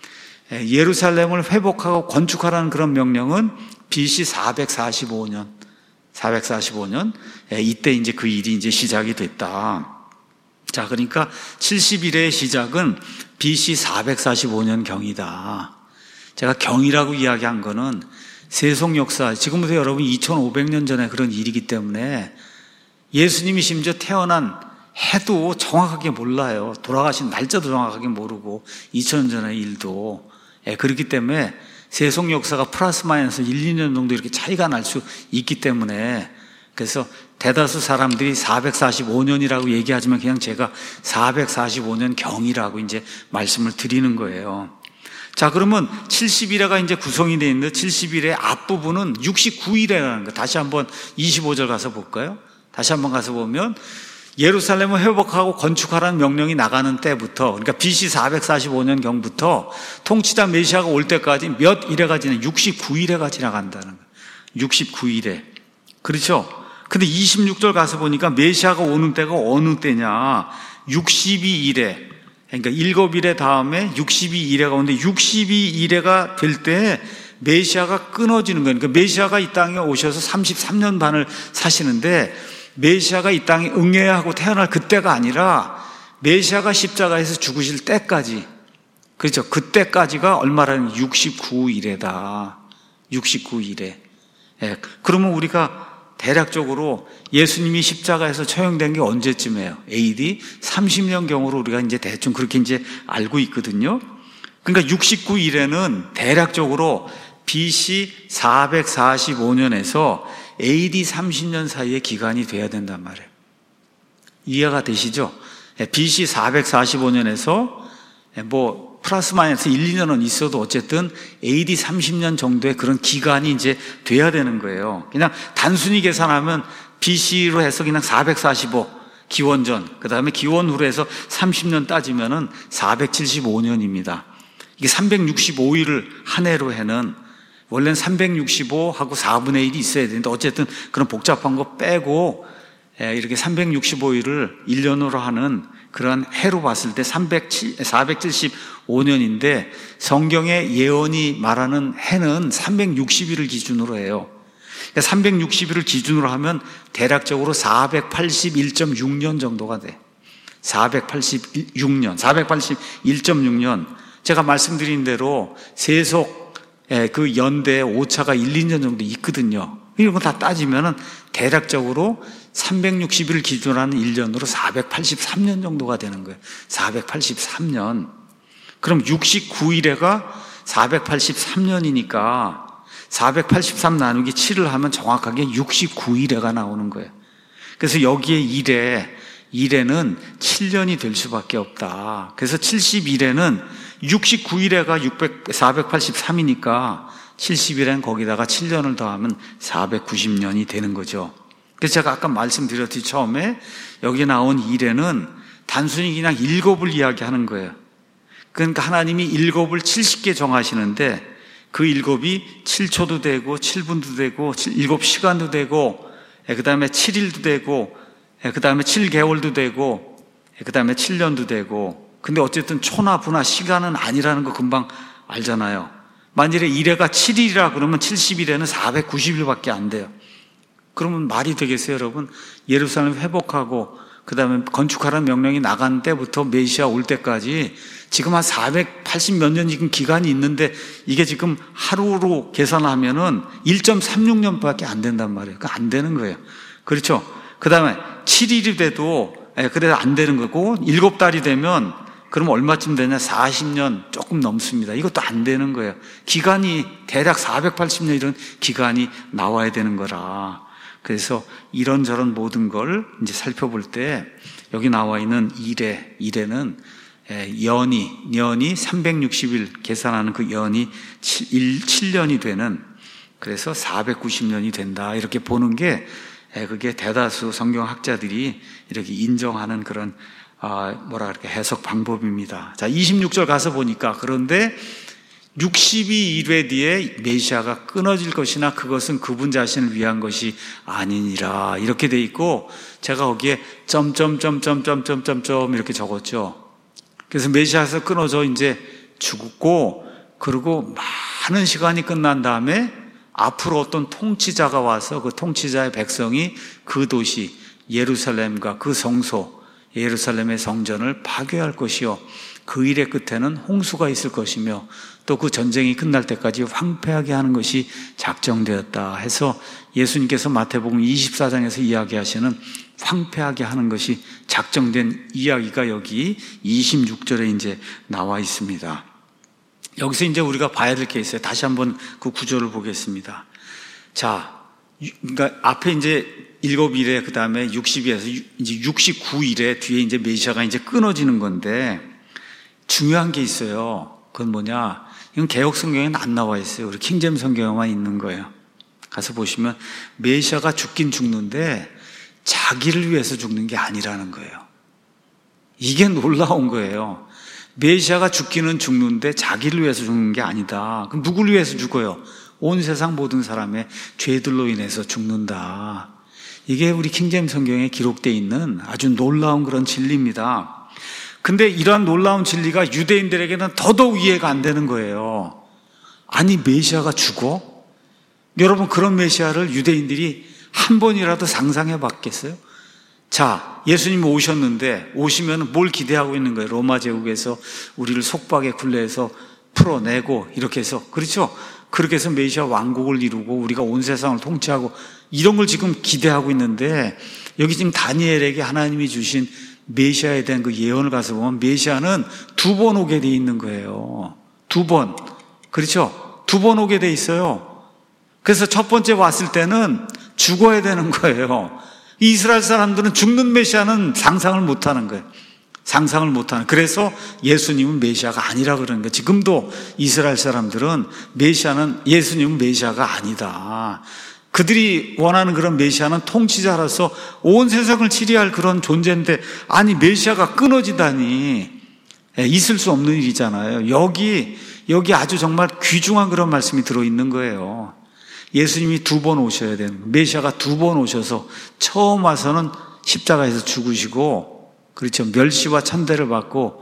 Speaker 1: 예루살렘을 회복하고 건축하라는 그런 명령은 비씨 사백사십오 년, 사백사십오 년, 이때 이제 그 일이 이제 시작이 됐다. 자, 그러니까 칠십 일의 시작은 비씨 사백사십오 년 경이다. 제가 경이라고 이야기한 거는 세속 역사, 지금부터 여러분 이천오백 년 전에 그런 일이기 때문에 예수님이 심지어 태어난 해도 정확하게 몰라요. 돌아가신 날짜도 정확하게 모르고 이천 년 전의 일도. 예, 그렇기 때문에 세속 역사가 플러스 마이너스 일, 이 년 정도 이렇게 차이가 날 수 있기 때문에, 그래서 대다수 사람들이 사백사십오 년이라고 얘기하지만 그냥 제가 사백사십오 년 경이라고 이제 말씀을 드리는 거예요. 자, 그러면 칠십 일회가 이제 구성이 되어 있는데, 칠십 일의 앞부분은 육십구 일회라는 거. 다시 한번 이십오 절 가서 볼까요? 다시 한번 가서 보면 예루살렘을 회복하고 건축하라는 명령이 나가는 때부터, 그러니까 비씨 사백사십오 년 경부터 통치자 메시아가 올 때까지 몇 일회가 지나 육십구 일회가 지나간다는 거예요. 육십구 일회. 그렇죠? 근데 이십육 절 가서 보니까 메시아가 오는 때가 어느 때냐? 육십이 일에, 그러니까 일곱 일의 다음에 육십이 일회가 오는데 육십이 일회가 될 때 메시아가 끊어지는 거예요. 그러니까 메시아가 이 땅에 오셔서 삼십삼 년 반을 사시는데 메시아가 이 땅에 응해야 하고 태어날 그때가 아니라 메시아가 십자가에서 죽으실 때까지, 그렇죠? 그때까지가 얼마라는 육십구 일회다. 육십구 일회. 예, 그러면 우리가 대략적으로 예수님이 십자가에서 처형된 게 언제쯤이에요? 에이디 삼십 년경으로 우리가 이제 대충 그렇게 이제 알고 있거든요. 그러니까 육십구 일회는 대략적으로 비씨 사백사십오 년에서 에이디 삼십 년 사이의 기간이 돼야 된단 말이에요. 이해가 되시죠? 비씨 사백사십오 년에서 뭐 플러스 마이너스 일, 이 년은 있어도 어쨌든 에이디 삼십 년 정도의 그런 기간이 이제 돼야 되는 거예요. 그냥 단순히 계산하면 비씨로 해서 그냥 사백사십오 기원전, 그 다음에 기원 후로 해서 삼십 년 따지면은 사백칠십오 년입니다. 이게 삼백육십오 일을 한 해로 해는, 원래는 삼백육십오 하고 사분의 일이 있어야 되는데 어쨌든 그런 복잡한 거 빼고 이렇게 삼백육십오 일을 일 년으로 하는 그런 해로 봤을 때 사백칠십오 년인데 성경의 예언이 말하는 해는 삼백육십 일을 기준으로 해요. 그러니까 삼백육십 일을 기준으로 하면 대략적으로 사백팔십일 점 육 년 정도가 돼. 사백팔십육 년, 사백팔십일 점 육 년. 제가 말씀드린 대로 세속 그 연대 오차가 일, 이 년 정도 있거든요. 이런 거 다 따지면은 대략적으로 삼백육십 일을 기준으로 하는 일 년으로 사백팔십삼 년 정도가 되는 거예요. 사백팔십삼 년. 그럼 육십구 일회가 사백팔십삼 년이니까 사백팔십삼 나누기 칠을 하면 정확하게 육십구 일회가 나오는 거예요. 그래서 여기에 일회, 일회는 칠 년이 될 수밖에 없다. 그래서 칠십일 회는 육십구 일회가 사백팔십삼이니까 칠십일 회는 거기다가 칠 년을 더하면 사백구십 년이 되는 거죠. 그래서 제가 아까 말씀드렸듯이 처음에 여기 나온 일회는 단순히 그냥 일곱을 이야기하는 거예요. 그러니까 하나님이 일곱을 칠십 개 정하시는데 그 일곱이 칠 초도 되고 칠 분도 되고 일곱 시간도 되고 그 다음에 칠 일도 되고 그 다음에 칠 개월도 되고 그 다음에 칠 년도 되고. 근데 어쨌든 초나 분나 시간은 아니라는 거 금방 알잖아요. 만일에 일회가 칠 일이라 그러면 칠십 일에는 사백구십 일밖에 안 돼요. 그러면 말이 되겠어요, 여러분? 예루살렘 회복하고 그 다음에 건축하라는 명령이 나간 때부터 메시아 올 때까지 지금 한 사백팔십 몇 년 지금 기간이 있는데 이게 지금 하루로 계산하면은 일 점 삼육 년밖에 안 된단 말이에요. 그러니까 안 되는 거예요. 그렇죠? 그 다음에 칠 일이 돼도 그래도 안 되는 거고, 일곱 달이 되면 그럼 얼마쯤 되냐? 사십 년 조금 넘습니다. 이것도 안 되는 거예요. 기간이 대략 사백팔십 년 이런 기간이 나와야 되는 거라. 그래서 이런저런 모든 걸 이제 살펴볼 때 여기 나와 있는 일회, 일회는 연이, 연이 삼백육십 일 계산하는 그 연이 칠 년이 되는, 그래서 사백구십 년이 된다. 이렇게 보는 게 그게 대다수 성경학자들이 이렇게 인정하는 그런 아, 뭐라 그럴까, 해석 방법입니다. 자, 이십육 절 가서 보니까 그런데 육십이 일회 뒤에 메시아가 끊어질 것이나 그것은 그분 자신을 위한 것이 아니니라. 이렇게 돼 있고 제가 거기에 점점점점점점점 이렇게 적었죠. 그래서 메시아에서 끊어져 이제 죽고 그리고 많은 시간이 끝난 다음에 앞으로 어떤 통치자가 와서 그 통치자의 백성이 그 도시 예루살렘과 그 성소 예루살렘의 성전을 파괴할 것이요 그 일의 끝에는 홍수가 있을 것이며 또 그 전쟁이 끝날 때까지 황폐하게 하는 것이 작정되었다 해서 예수님께서 마태복음 이십사 장에서 이야기하시는 황폐하게 하는 것이 작정된 이야기가 여기 이십육 절에 이제 나와 있습니다. 여기서 이제 우리가 봐야 될 게 있어요. 다시 한번 그 구절을 보겠습니다. 자, 그러니까 앞에 이제 일곱 일에 그 다음에 육십에서 이제 육십구 일에 뒤에 이제 메시아가 이제 끊어지는 건데 중요한 게 있어요. 그건 뭐냐? 이건 개역 성경에는 안 나와 있어요. 우리 킹잼 성경에만 있는 거예요. 가서 보시면 메시아가 죽긴 죽는데 자기를 위해서 죽는 게 아니라는 거예요. 이게 놀라운 거예요. 메시아가 죽기는 죽는데 자기를 위해서 죽는 게 아니다. 그럼 누구를 위해서 죽어요? 온 세상 모든 사람의 죄들로 인해서 죽는다. 이게 우리 킹제임스 성경에 기록되어 있는 아주 놀라운 그런 진리입니다. 근데 이러한 놀라운 진리가 유대인들에게는 더더욱 이해가 안 되는 거예요. 아니, 메시아가 죽어? 여러분, 그런 메시아를 유대인들이 한 번이라도 상상해 봤겠어요? 자, 예수님이 오셨는데 오시면 뭘 기대하고 있는 거예요? 로마 제국에서 우리를 속박에 굴레해서 풀어내고 이렇게 해서, 그렇죠? 그렇게 해서 메시아 왕국을 이루고 우리가 온 세상을 통치하고 이런 걸 지금 기대하고 있는데, 여기 지금 다니엘에게 하나님이 주신 메시아에 대한 그 예언을 가서 보면 메시아는 두 번 오게 돼 있는 거예요. 두 번. 그렇죠? 두 번 오게 돼 있어요. 그래서 첫 번째 왔을 때는 죽어야 되는 거예요. 이스라엘 사람들은 죽는 메시아는 상상을 못 하는 거예요. 상상을 못 하는. 그래서 예수님은 메시아가 아니라 그러는 거예요. 지금도 이스라엘 사람들은 메시아는, 예수님은 메시아가 아니다. 그들이 원하는 그런 메시아는 통치자로서 온 세상을 치리할 그런 존재인데, 아니, 메시아가 끊어지다니 있을 수 없는 일이잖아요. 여기 여기 아주 정말 귀중한 그런 말씀이 들어있는 거예요. 예수님이 두 번 오셔야 되는 거예요. 메시아가 두 번 오셔서 처음 와서는 십자가에서 죽으시고, 그렇죠, 멸시와 천대를 받고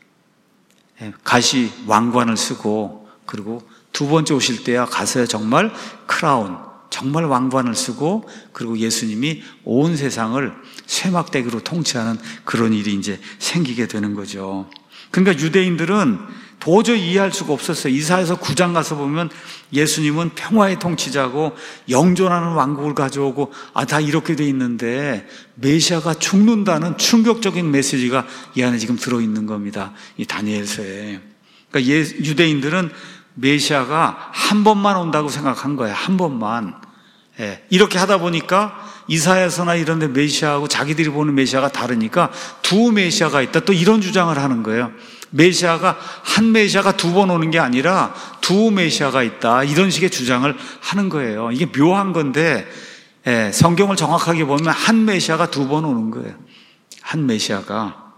Speaker 1: 가시 왕관을 쓰고, 그리고 두 번째 오실 때야 가서야 정말 크라운, 정말 왕관을 쓰고, 그리고 예수님이 온 세상을 쇠막대기로 통치하는 그런 일이 이제 생기게 되는 거죠. 그러니까 유대인들은 도저히 이해할 수가 없었어요. 이사야서 구 장 가서 보면 예수님은 평화의 통치자고 영존하는 왕국을 가져오고, 아, 다 이렇게 돼 있는데 메시아가 죽는다는 충격적인 메시지가 이 안에 지금 들어있는 겁니다. 이 다니엘서에. 그러니까 예, 유대인들은 메시아가 한 번만 온다고 생각한 거예요. 한 번만. 예, 이렇게 하다 보니까 이사야서나 이런 데 메시아하고 자기들이 보는 메시아가 다르니까 두 메시아가 있다, 또 이런 주장을 하는 거예요. 메시아가, 한 메시아가 두 번 오는 게 아니라 두 메시아가 있다, 이런 식의 주장을 하는 거예요. 이게 묘한 건데, 예, 성경을 정확하게 보면 한 메시아가 두 번 오는 거예요. 한 메시아가.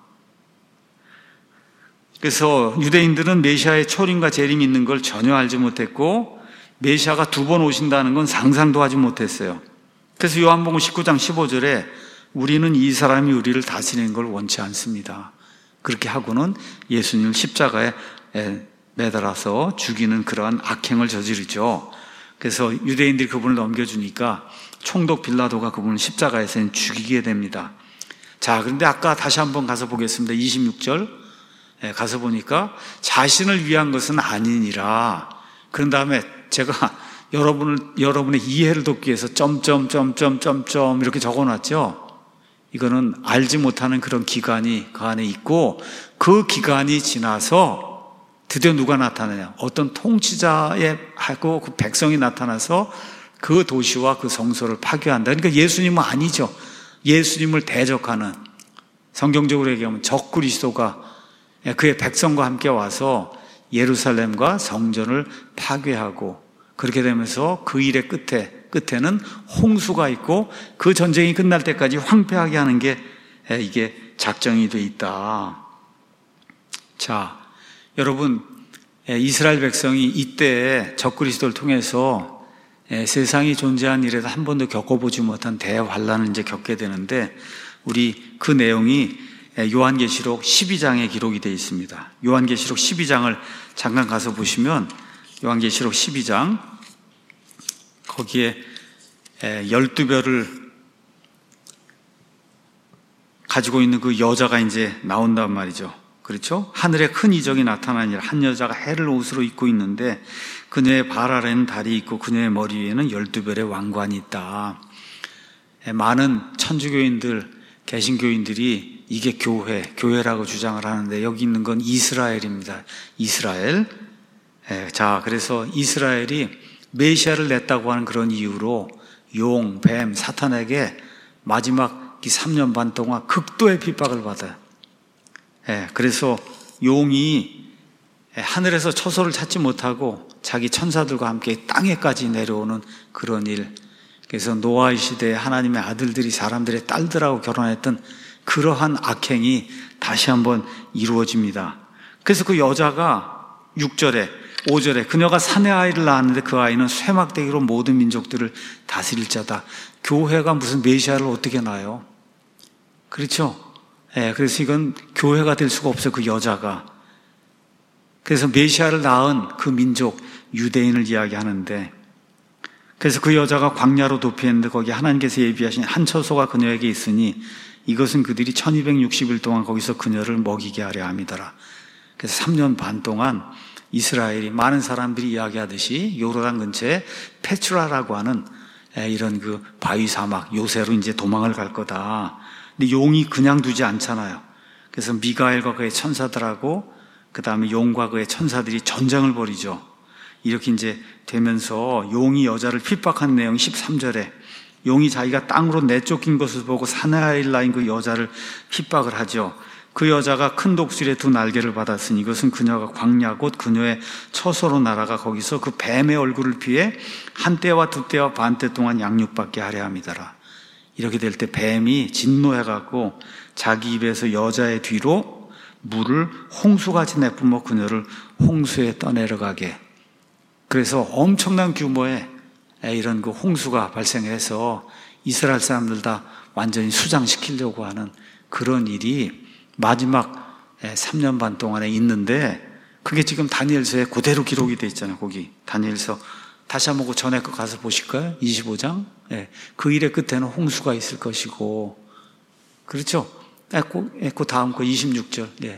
Speaker 1: 그래서 유대인들은 메시아의 초림과 재림이 있는 걸 전혀 알지 못했고, 메시아가 두 번 오신다는 건 상상도 하지 못했어요. 그래서 요한복음 십구 장 십오 절에 우리는 이 사람이 우리를 다스리는 걸 원치 않습니다. 그렇게 하고는 예수님을 십자가에 매달아서 죽이는 그러한 악행을 저지르죠. 그래서 유대인들이 그분을 넘겨주니까 총독 빌라도가 그분을 십자가에서 죽이게 됩니다. 자, 그런데 아까 다시 한번 가서 보겠습니다. 이십육 절 가서 보니까 자신을 위한 것은 아니니라. 그런 다음에 제가 여러분을, 여러분의 이해를 돕기 위해서 점점점점점점 이렇게 적어놨죠. 이거는 알지 못하는 그런 기간이 그 안에 있고, 그 기간이 지나서 드디어 누가 나타나냐? 어떤 통치자의 하고 그 백성이 나타나서 그 도시와 그 성소를 파괴한다. 그러니까 예수님은 아니죠. 예수님을 대적하는, 성경적으로 얘기하면 적그리스도가 그의 백성과 함께 와서 예루살렘과 성전을 파괴하고, 그렇게 되면서 그 일의 끝에, 끝에는 홍수가 있고 그 전쟁이 끝날 때까지 황폐하게 하는 게 이게 작정이 돼 있다. 자, 여러분, 이스라엘 백성이 이때 적그리스도를 통해서 세상이 존재한 일에도 한 번도 겪어보지 못한 대환란을 이제 겪게 되는데, 우리 그 내용이 요한계시록 십이 장에 기록이 되어 있습니다. 요한계시록 십이 장을 잠깐 가서 보시면, 요한계시록 십이 장, 거기에 열두 별을 가지고 있는 그 여자가 이제 나온단 말이죠. 그렇죠? 하늘에 큰 이적이 나타나니라. 한 여자가 해를 옷으로 입고 있는데 그녀의 발 아래는 달이 있고 그녀의 머리 위에는 열두 별의 왕관이 있다. 많은 천주교인들, 개신교인들이 이게 교회, 교회라고 주장을 하는데, 여기 있는 건 이스라엘입니다. 이스라엘. 자, 그래서 이스라엘이 메시아를 냈다고 하는 그런 이유로 용, 뱀, 사탄에게 마지막 이 삼 년 반 동안 극도의 핍박을 받아요. 예, 그래서 용이 하늘에서 처소를 찾지 못하고 자기 천사들과 함께 땅에까지 내려오는 그런 일. 그래서 노아의 시대에 하나님의 아들들이 사람들의 딸들하고 결혼했던 그러한 악행이 다시 한번 이루어집니다. 그래서 그 여자가 육 절에 오 절에 그녀가 사내 아이를 낳았는데 그 아이는 쇠막대기로 모든 민족들을 다스릴 자다. 교회가 무슨 메시아를 어떻게 낳아요? 그렇죠? 예, 그래서 이건 교회가 될 수가 없어요, 그 여자가. 그래서 메시아를 낳은 그 민족 유대인을 이야기하는데, 그래서 그 여자가 광야로 도피했는데 거기 하나님께서 예비하신 한 처소가 그녀에게 있으니 이것은 그들이 천이백육십 일 동안 거기서 그녀를 먹이게 하려 함이더라. 그래서 삼 년 반 동안 이스라엘이 많은 사람들이 이야기하듯이 요르단 근처에 페트라라고 하는 이런 그 바위 사막, 요새로 이제 도망을 갈 거다. 근데 용이 그냥 두지 않잖아요. 그래서 미가엘과 그의 천사들하고 그 다음에 용과 그의 천사들이 전쟁을 벌이죠. 이렇게 이제 되면서 용이 여자를 핍박한 내용 십삼 절에 용이 자기가 땅으로 내쫓긴 것을 보고 사내아이를 낳은 그 여자를 핍박을 하죠. 그 여자가 큰 독수리의 두 날개를 받았으니 이것은 그녀가 광야 곧 그녀의 처소로 날아가 거기서 그 뱀의 얼굴을 피해 한 때와 두 때와 반 때 동안 양육받게 하려 함이더라. 이렇게 될 때 뱀이 진노해갖고 자기 입에서 여자의 뒤로 물을 홍수같이 내뿜어 그녀를 홍수에 떠내려가게. 그래서 엄청난 규모의 이런 그 홍수가 발생해서 이스라엘 사람들 다 완전히 수장시키려고 하는 그런 일이 마지막 삼 년 반 동안에 있는데, 그게 지금 다니엘서에 그대로 기록이 되어 있잖아요. 거기 다니엘서 다시 한번 그 전에 거 가서 보실까요? 이십오 장. 예, 그 일의 끝에는 홍수가 있을 것이고, 그렇죠? 그, 그 다음 거 이십육 절. 예.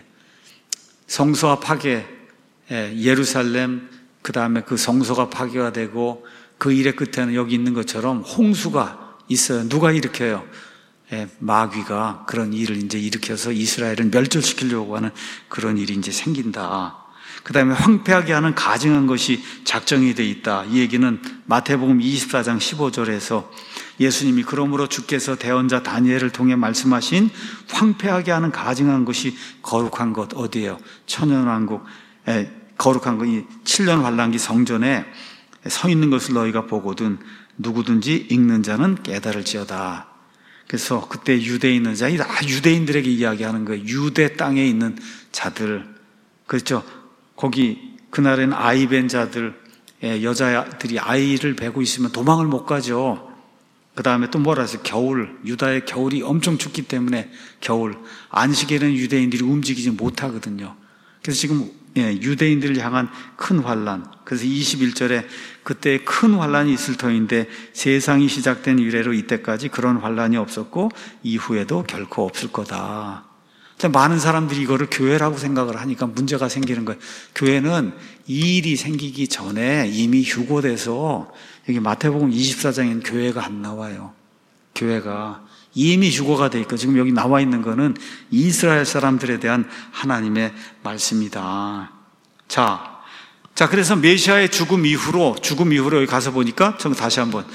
Speaker 1: 성소가 파괴, 예, 예루살렘, 그 다음에 그 성소가 파괴가 되고 그 일의 끝에는 여기 있는 것처럼 홍수가 있어요. 누가 일으켜요? 예, 마귀가 그런 일을 이제 일으켜서 이스라엘을 멸절시키려고 하는 그런 일이 이제 생긴다. 그 다음에 황폐하게 하는 가증한 것이 작정이 돼 있다. 이 얘기는 마태복음 이십사 장 십오 절에서 예수님이 그러므로 주께서 대언자 다니엘을 통해 말씀하신 황폐하게 하는 가증한 것이 거룩한 것 어디예요? 천연왕국, 예, 거룩한 것, 이 칠 년 환란기 성전에 서 있는 것을 너희가 보거든 누구든지 읽는 자는 깨달을지어다. 그래서 그때 유대에 있는 자, 다 유대인들에게 이야기하는 거예요. 유대 땅에 있는 자들. 그렇죠? 거기 그날에는 아이 벤 자들, 여자들이 아이를 베고 있으면 도망을 못 가죠. 그 다음에 또 뭐라 해서 겨울, 유다의 겨울이 엄청 춥기 때문에 겨울, 안식에는 유대인들이 움직이지 못하거든요. 그래서 지금 유대인들을 향한 큰 환란. 그래서 이십일 절에 그때 큰 환란이 있을 터인데 세상이 시작된 이래로 이때까지 그런 환란이 없었고 이후에도 결코 없을 거다. 많은 사람들이 이거를 교회라고 생각을 하니까 문제가 생기는 거예요. 교회는 이 일이 생기기 전에 이미 휴고돼서, 여기 마태복음 이십사 장에는 교회가 안 나와요. 교회가 이미 휴고가 돼 있고 지금 여기 나와 있는 거는 이스라엘 사람들에 대한 하나님의 말씀이다. 자, 자 그래서 메시아의 죽음 이후로 죽음 이후로 여기 가서 보니까 저 다시 한번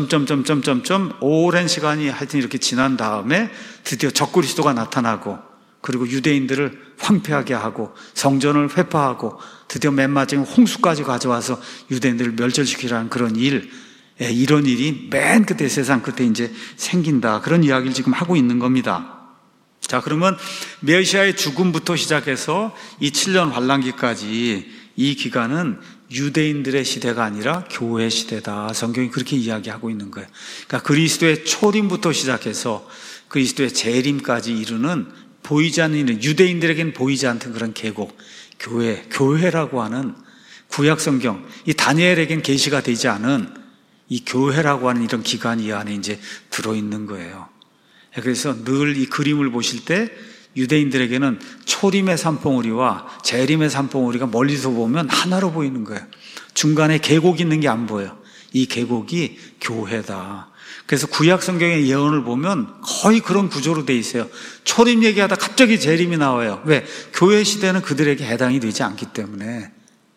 Speaker 1: 점점점점점점 오랜 시간이 하여튼 이렇게 지난 다음에 드디어 적그리스도가 나타나고, 그리고 유대인들을 황폐하게 하고 성전을 회파하고 드디어 맨 마지막에 홍수까지 가져와서 유대인들을 멸절시키라는 그런 일, 예, 이런 일이 맨 끝에 세상 끝에 이제 생긴다. 그런 이야기를 지금 하고 있는 겁니다. 자, 그러면 메시아의 죽음부터 시작해서 이 칠 년 환란기까지 이 기간은 유대인들의 시대가 아니라 교회 시대다. 성경이 그렇게 이야기하고 있는 거예요. 그러니까 그리스도의 초림부터 시작해서 그리스도의 재림까지 이르는 보이지 않는, 유대인들에게는 보이지 않던 그런 계곡, 교회, 교회라고 하는 구약 성경, 이 다니엘에겐 계시가 되지 않은 이 교회라고 하는 이런 기간이 이 안에 이제 들어있는 거예요. 그래서 늘 이 그림을 보실 때 유대인들에게는 초림의 산봉우리와 재림의 산봉우리가 멀리서 보면 하나로 보이는 거예요. 중간에 계곡이 있는 게 안 보여요. 이 계곡이 교회다. 그래서 구약 성경의 예언을 보면 거의 그런 구조로 돼 있어요. 초림 얘기하다 갑자기 재림이 나와요. 왜? 교회 시대는 그들에게 해당이 되지 않기 때문에.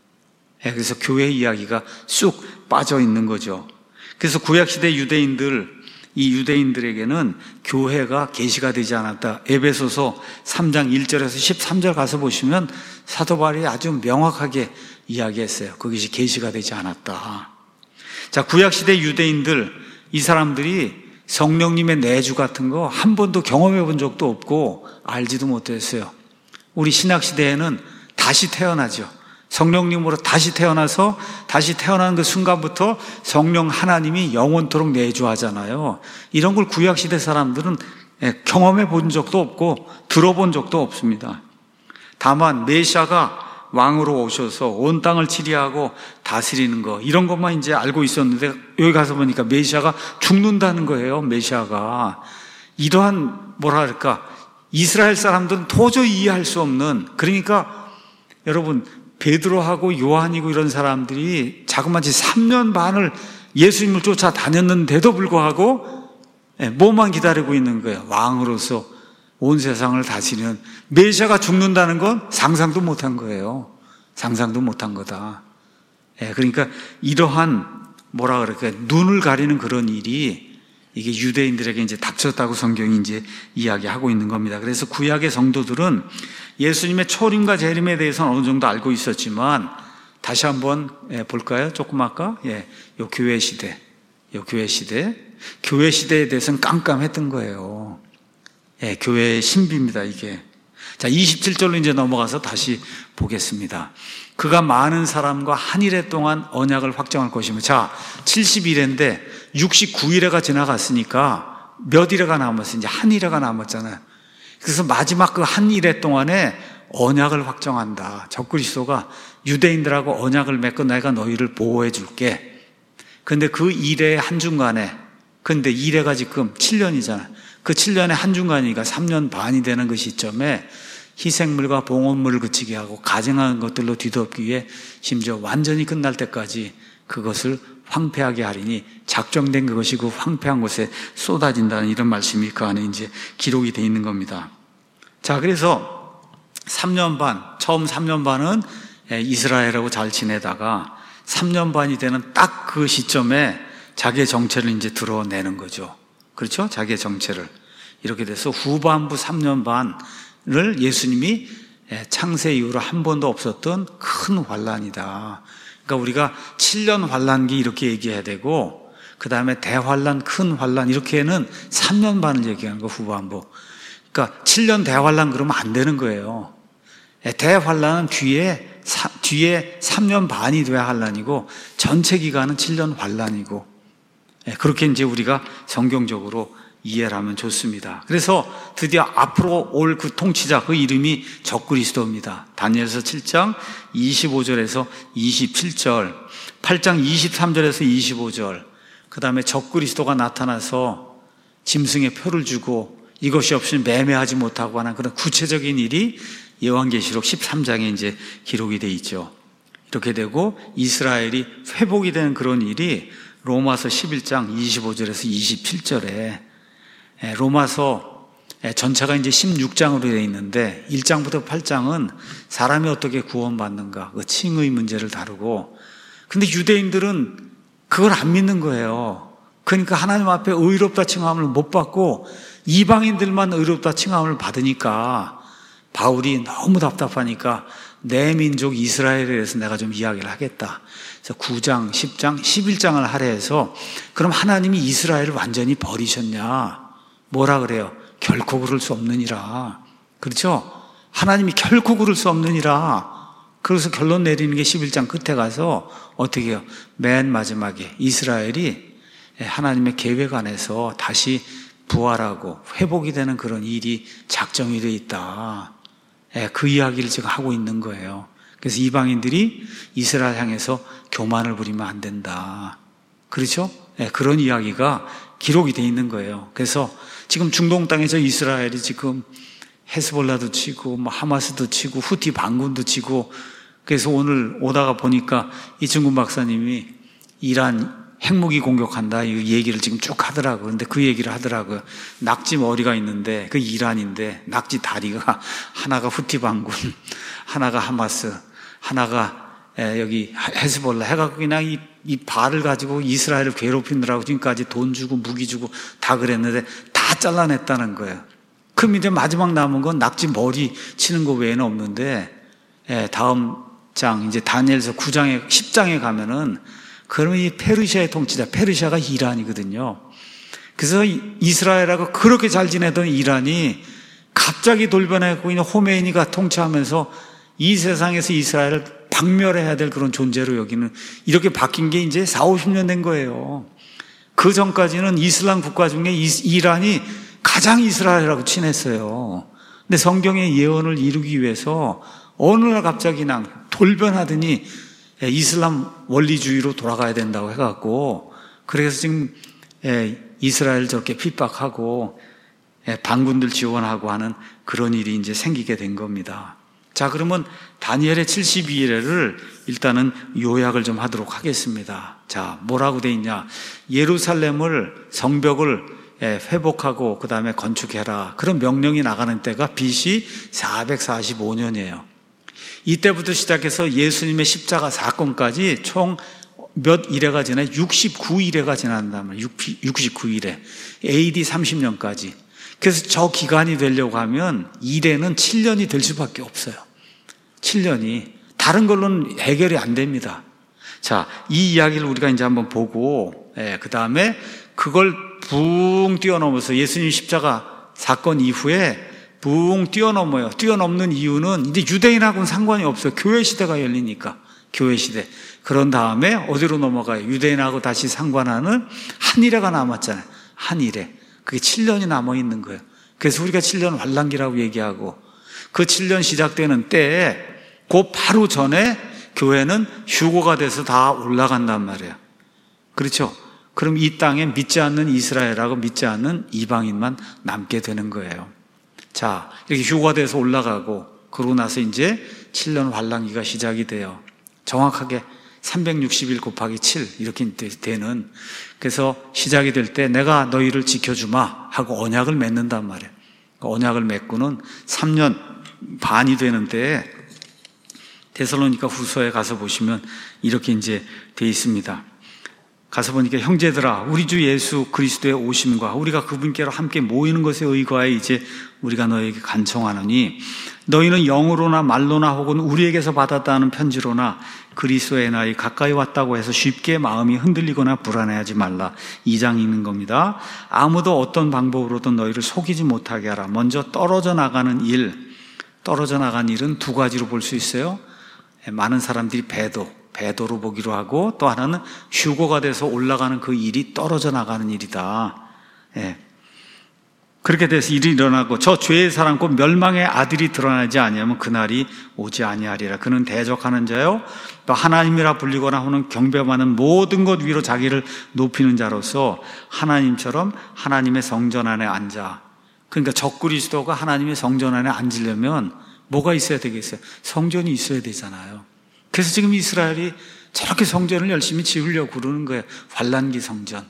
Speaker 1: 그래서 교회 이야기가 쑥 빠져 있는 거죠. 그래서 구약 시대 유대인들, 이 유대인들에게는 교회가 계시가 되지 않았다. 에베소서 삼 장 일 절에서 십삼 절 가서 보시면 사도 바울이 아주 명확하게 이야기했어요. 그것이 계시가 되지 않았다. 자, 구약 시대 유대인들, 이 사람들이 성령님의 내주 같은 거 한 번도 경험해 본 적도 없고 알지도 못했어요. 우리 신약 시대에는 다시 태어나죠. 성령님으로 다시 태어나서 다시 태어나는 그 순간부터 성령 하나님이 영원토록 내주하잖아요. 이런 걸 구약시대 사람들은 경험해 본 적도 없고 들어본 적도 없습니다. 다만 메시아가 왕으로 오셔서 온 땅을 치리하고 다스리는 거, 이런 것만 이제 알고 있었는데 여기 가서 보니까 메시아가 죽는다는 거예요. 메시아가. 이러한 뭐라 할까, 이스라엘 사람들은 도저히 이해할 수 없는, 그러니까 여러분 베드로하고 요한이고 이런 사람들이 자그마치 삼 년 반을 예수님을 쫓아다녔는데도 불구하고 뭐만 기다리고 있는 거예요. 왕으로서 온 세상을 다스리는 메시아가 죽는다는 건 상상도 못한 거예요. 상상도 못한 거다. 그러니까 이러한 뭐라 그럴까, 눈을 가리는 그런 일이 이게 유대인들에게 이제 닥쳤다고 성경이 이제 이야기하고 있는 겁니다. 그래서 구약의 성도들은 예수님의 초림과 재림에 대해서는 어느 정도 알고 있었지만, 다시 한번 볼까요? 조금 아까 예, 요 교회 시대, 요 교회 시대, 교회 시대에 대해서는 깜깜했던 거예요. 예, 교회의 신비입니다, 이게. 자, 이십칠 절로 이제 넘어가서 다시 보겠습니다. 그가 많은 사람과 한 일해 동안 언약을 확정할 것이며, 자, 칠십 일인데 육십구 일회가 지나갔으니까 몇 일회가 남았어요? 이제 한 일회가 남았잖아요. 그래서 마지막 그 한 일회 동안에 언약을 확정한다. 적그리스도가 유대인들하고 언약을 맺고 내가 너희를 보호해 줄게. 근데 그 일회의 한중간에, 근데 일회가 지금 칠 년이잖아요. 그 칠 년의 한중간이니까 삼 년 반이 되는 그 시점에 희생물과 봉헌물을 그치게 하고 가증한 것들로 뒤덮기 위해 심지어 완전히 끝날 때까지 그것을 황폐하게 하리니 작정된 그것이 그 황폐한 곳에 쏟아진다는 이런 말씀이 그 안에 이제 기록이 되어 있는 겁니다. 자, 그래서 삼 년 반, 처음 삼 년 반은 이스라엘하고 잘 지내다가 삼 년 반이 되는 딱 그 시점에 자기의 정체를 이제 드러내는 거죠. 그렇죠? 자기의 정체를. 이렇게 돼서 후반부 삼 년 반을 예수님이 창세 이후로 한 번도 없었던 큰 환란이다. 그러니까 우리가 칠 년 환란기 이렇게 얘기해야 되고, 그 다음에 대환란, 큰 환란, 이렇게는 삼 년 반을 얘기하는 거, 후반부. 그러니까 칠 년 대환란 그러면 안 되는 거예요. 대환란은 뒤에, 사, 뒤에 삼 년 반이 돼야 환란이고, 전체 기간은 칠 년 환란이고, 그렇게 이제 우리가 성경적으로 이해를 하면 좋습니다. 그래서 드디어 앞으로 올 그 통치자, 그 이름이 적그리스도입니다. 다니엘서 칠 장 이십오 절에서 이십칠 절, 팔 장 이십삼 절에서 이십오 절, 그 다음에 적그리스도가 나타나서 짐승의 표를 주고 이것이 없으면 매매하지 못하고 하는 그런 구체적인 일이 요한계시록 십삼 장에 이제 기록이 되어 있죠. 이렇게 되고 이스라엘이 회복이 되는 그런 일이 로마서 십일 장 이십오 절에서 이십칠 절에, 로마서 전체가 이제 십육 장으로 되어 있는데 일 장부터 팔 장은 사람이 어떻게 구원받는가, 그 칭의 문제를 다루고, 근데 유대인들은 그걸 안 믿는 거예요. 그러니까 하나님 앞에 의롭다 칭함을 못 받고 이방인들만 의롭다 칭함을 받으니까 바울이 너무 답답하니까 내 민족 이스라엘에 대해서 내가 좀 이야기를 하겠다. 그래서 구 장, 십 장, 십일 장을 할애해서, 그럼 하나님이 이스라엘을 완전히 버리셨냐? 뭐라 그래요? 결코 그럴 수 없느니라. 그렇죠? 하나님이 결코 그럴 수 없느니라. 그래서 결론 내리는 게 십일 장 끝에 가서 어떻게 해요? 맨 마지막에 이스라엘이 하나님의 계획 안에서 다시 부활하고 회복이 되는 그런 일이 작정이 되어 있다. 그 이야기를 지금 하고 있는 거예요. 그래서 이방인들이 이스라엘 향해서 교만을 부리면 안 된다. 그렇죠? 그런 이야기가 기록이 되어 있는 거예요. 그래서 지금 중동 땅에서 이스라엘이 지금 헤스볼라도 치고 뭐 하마스도 치고 후티 반군도 치고, 그래서 오늘 오다가 보니까 이충근 박사님이 이란 핵무기 공격한다 이 얘기를 지금 쭉 하더라고요. 그런데 그 얘기를 하더라고요. 낙지 머리가 있는데 그 이란인데 낙지 다리가 하나가 후티 반군, 하나가 하마스, 하나가 여기 헤스볼라 해갖고 그냥 이, 이 발을 가지고 이스라엘을 괴롭히느라고 지금까지 돈 주고 무기 주고 다 그랬는데 다 잘라냈다는 거예요. 그럼 이제 마지막 남은 건 낙지 머리 치는 거 외에는 없는데, 다음 장 이제 다니엘서 구 장에 십 장에 가면은 그러면 이 페르시아의 통치자, 페르시아가 이란이거든요. 그래서 이스라엘하고 그렇게 잘 지내던 이란이 갑자기 돌변하고 있는 호메이니가 통치하면서 이 세상에서 이스라엘을 박멸해야 될 그런 존재로 여기는, 이렇게 바뀐 게 이제 사오십 년 된 거예요. 그 전까지는 이슬람 국가 중에 이란이 가장 이스라엘하고 친했어요. 근데 성경의 예언을 이루기 위해서 어느 날 갑자기 그냥 돌변하더니 이슬람 원리주의로 돌아가야 된다고 해갖고, 그래서 지금 이스라엘 저렇게 핍박하고 반군들 지원하고 하는 그런 일이 이제 생기게 된 겁니다. 자, 그러면 다니엘의 칠십이 일을 일단은 요약을 좀 하도록 하겠습니다. 자, 뭐라고 돼 있냐? 예루살렘을, 성벽을 회복하고 그 다음에 건축해라, 그런 명령이 나가는 때가 비씨 사백사십오 년이에요. 이때부터 시작해서 예수님의 십자가 사건까지 총 몇 일회가 지나? 육십구 일회가 지난단 말이에요. 육십구 일회. 에이디 삼십 년까지. 그래서 저 기간이 되려고 하면 일회는 칠 년이 될 수밖에 없어요. 칠 년이. 다른 걸로는 해결이 안 됩니다. 자, 이 이야기를 우리가 이제 한번 보고, 예, 그 다음에 그걸 붕 뛰어넘어서 예수님 십자가 사건 이후에 붕 뛰어넘어요. 뛰어넘는 이유는 이제 유대인하고는 상관이 없어요. 교회 시대가 열리니까. 교회 시대. 그런 다음에 어디로 넘어가요? 유대인하고 다시 상관하는 한 일회가 남았잖아요. 한 일회. 그게 칠 년이 남아있는 거예요. 그래서 우리가 칠 년 환란기라고 얘기하고, 그 칠 년 시작되는 때에 그 바로 전에 교회는 휴고가 돼서 다 올라간단 말이에요. 그렇죠? 그럼 이 땅에 믿지 않는 이스라엘하고 믿지 않는 이방인만 남게 되는 거예요. 자, 이렇게 휴고가 돼서 올라가고, 그러고 나서 이제 칠 년 환란기가 시작이 돼요. 정확하게 삼백육십 일 곱하기 칠 이렇게 되는, 그래서 시작이 될 때 내가 너희를 지켜주마 하고 언약을 맺는단 말이에요. 언약을 맺고는 삼 년 반이 되는 때에 데살로니가 후서에 가서 보시면 이렇게 이제 돼 있습니다. 가서 보니까 형제들아, 우리 주 예수 그리스도의 오심과 우리가 그분께로 함께 모이는 것에 의거하여 이제 우리가 너에게 간청하노니, 너희는 영으로나 말로나 혹은 우리에게서 받았다는 편지로나 그리스도의 날이 가까이 왔다고 해서 쉽게 마음이 흔들리거나 불안해하지 말라. 이 장 읽는 겁니다. 아무도 어떤 방법으로든 너희를 속이지 못하게 하라. 먼저 떨어져 나가는 일, 떨어져 나간 일은 두 가지로 볼 수 있어요. 많은 사람들이 배도, 배도로 보기로 하고, 또 하나는 휴고가 돼서 올라가는 그 일이 떨어져 나가는 일이다. 예. 그렇게 돼서 일이 일어나고 저 죄의 사람 곧 멸망의 아들이 드러나지 아니하면 그날이 오지 아니하리라. 그는 대적하는 자요 또 하나님이라 불리거나 하는 경배하는 모든 것 위로 자기를 높이는 자로서 하나님처럼 하나님의 성전 안에 앉아. 그러니까 적그리스도가 하나님의 성전 안에 앉으려면 뭐가 있어야 되겠어요? 성전이 있어야 되잖아요. 그래서 지금 이스라엘이 저렇게 성전을 열심히 지으려고 그러는 거예요. 환란기 성전.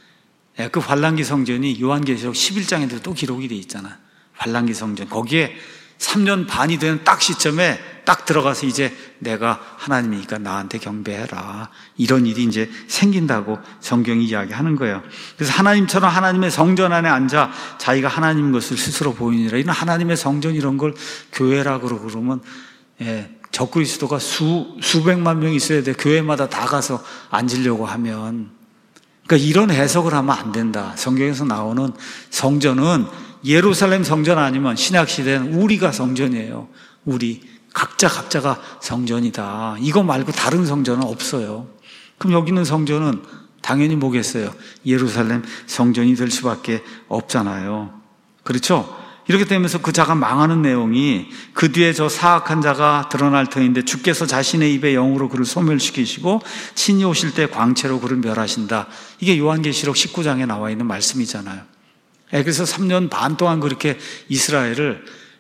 Speaker 1: 그 환란기 성전이 요한계시록 십일 장에도 또 기록이 돼 있잖아요. 환란기 성전. 거기에 삼 년 반이 되는 딱 시점에 딱 들어가서 이제 내가 하나님이니까 나한테 경배해라. 이런 일이 이제 생긴다고 성경이 이야기하는 거예요. 그래서 하나님처럼 하나님의 성전 안에 앉아 자기가 하나님 것을 스스로 보이니라. 이런 하나님의 성전 이런 걸 교회라고 그러면, 예, 적그리스도가 수, 수백만 명 있어야 돼. 교회마다 다 가서 앉으려고 하면. 그러니까 이런 해석을 하면 안 된다. 성경에서 나오는 성전은 예루살렘 성전 아니면 신약시대는 우리가 성전이에요. 우리 각자 각자가 성전이다. 이거 말고 다른 성전은 없어요. 그럼 여기 있는 성전은 당연히 뭐겠어요? 예루살렘 성전이 될 수밖에 없잖아요. 그렇죠? 이렇게 되면서 그 자가 망하는 내용이, 그 뒤에 저 사악한 자가 드러날 터인데 주께서 자신의 입에 영으로 그를 소멸시키시고 친히 오실 때 광채로 그를 멸하신다. 이게 요한계시록 십구 장에 나와 있는 말씀이잖아요. 그래서 삼 년 반 동안 그렇게 이스라엘을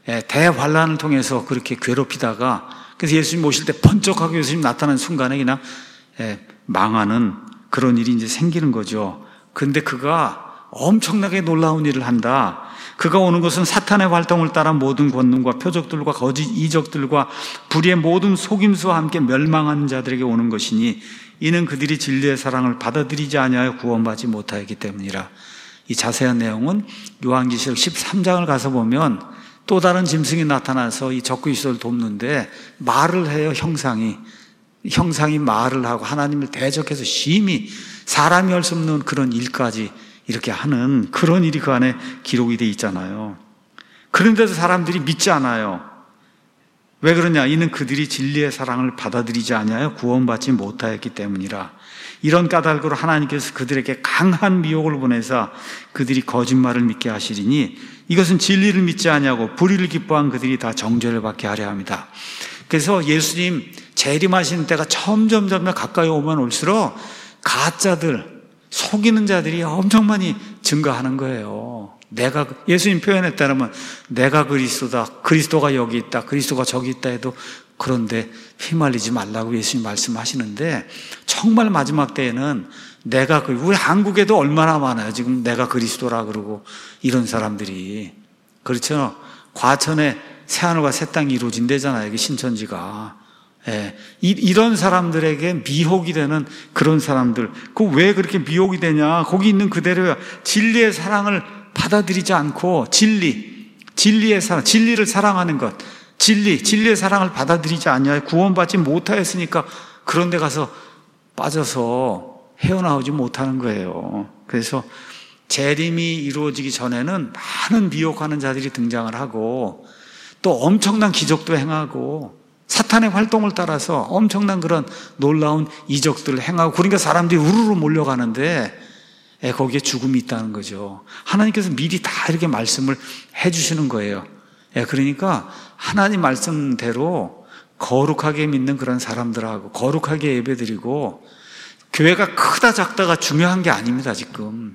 Speaker 1: 대환란을 통해서 그렇게 괴롭히다가, 그래서 예수님 오실 때 번쩍하게 예수님 나타나는 순간에 그냥 망하는 그런 일이 이제 생기는 거죠. 그런데 그가 엄청나게 놀라운 일을 한다. 그가 오는 것은 사탄의 활동을 따라 모든 권능과 표적들과 거짓 이적들과 불의의 모든 속임수와 함께 멸망하는 자들에게 오는 것이니 이는 그들이 진리의 사랑을 받아들이지 아니하여 구원받지 못하였기 때문이라. 이 자세한 내용은 요한계시록 십삼 장을 가서 보면 또 다른 짐승이 나타나서 이 적그리스도를 돕는데 말을 해요. 형상이 형상이 말을 하고 하나님을 대적해서 심히 사람이 할 수 없는 그런 일까지 이렇게 하는 그런 일이 그 안에 기록이 돼 있잖아요. 그런데도 사람들이 믿지 않아요. 왜 그러냐? 이는 그들이 진리의 사랑을 받아들이지 아니하여 구원받지 못하였기 때문이라. 이런 까닭으로 하나님께서 그들에게 강한 미혹을 보내사 그들이 거짓말을 믿게 하시리니 이것은 진리를 믿지 아니하고 불의를 기뻐한 그들이 다 정죄를 받게 하려 합니다. 그래서 예수님 재림하시는 때가 점점 점점 가까이 오면 올수록 가짜들, 속이는 자들이 엄청 많이 증가하는 거예요. 내가, 예수님 표현했다면 내가 그리스도다, 그리스도가 여기 있다, 그리스도가 저기 있다 해도 그런데 휘말리지 말라고 예수님 말씀하시는데, 정말 마지막 때에는 내가, 우리 한국에도 얼마나 많아요. 지금 내가 그리스도라 그러고 이런 사람들이. 그렇죠. 과천에 새하늘과 새 땅이 이루어진대잖아요. 여기 신천지가. 예. 이, 이런 사람들에게 미혹이 되는 그런 사람들. 그 왜 그렇게 미혹이 되냐? 거기 있는 그대로야. 진리의 사랑을 받아들이지 않고 진리, 진리의 사랑, 진리를 사랑하는 것, 진리, 진리의 사랑을 받아들이지 않냐, 구원받지 못하였으니까 그런 데 가서 빠져서 헤어나오지 못하는 거예요. 그래서 재림이 이루어지기 전에는 많은 미혹하는 자들이 등장을 하고 또 엄청난 기적도 행하고 사탄의 활동을 따라서 엄청난 그런 놀라운 이적들을 행하고, 그러니까 사람들이 우르르 몰려가는데 예, 거기에 죽음이 있다는 거죠. 하나님께서 미리 다 이렇게 말씀을 해주시는 거예요. 예, 그러니까 하나님 말씀대로 거룩하게 믿는 그런 사람들하고 거룩하게 예배드리고, 교회가 크다 작다가 중요한 게 아닙니다. 지금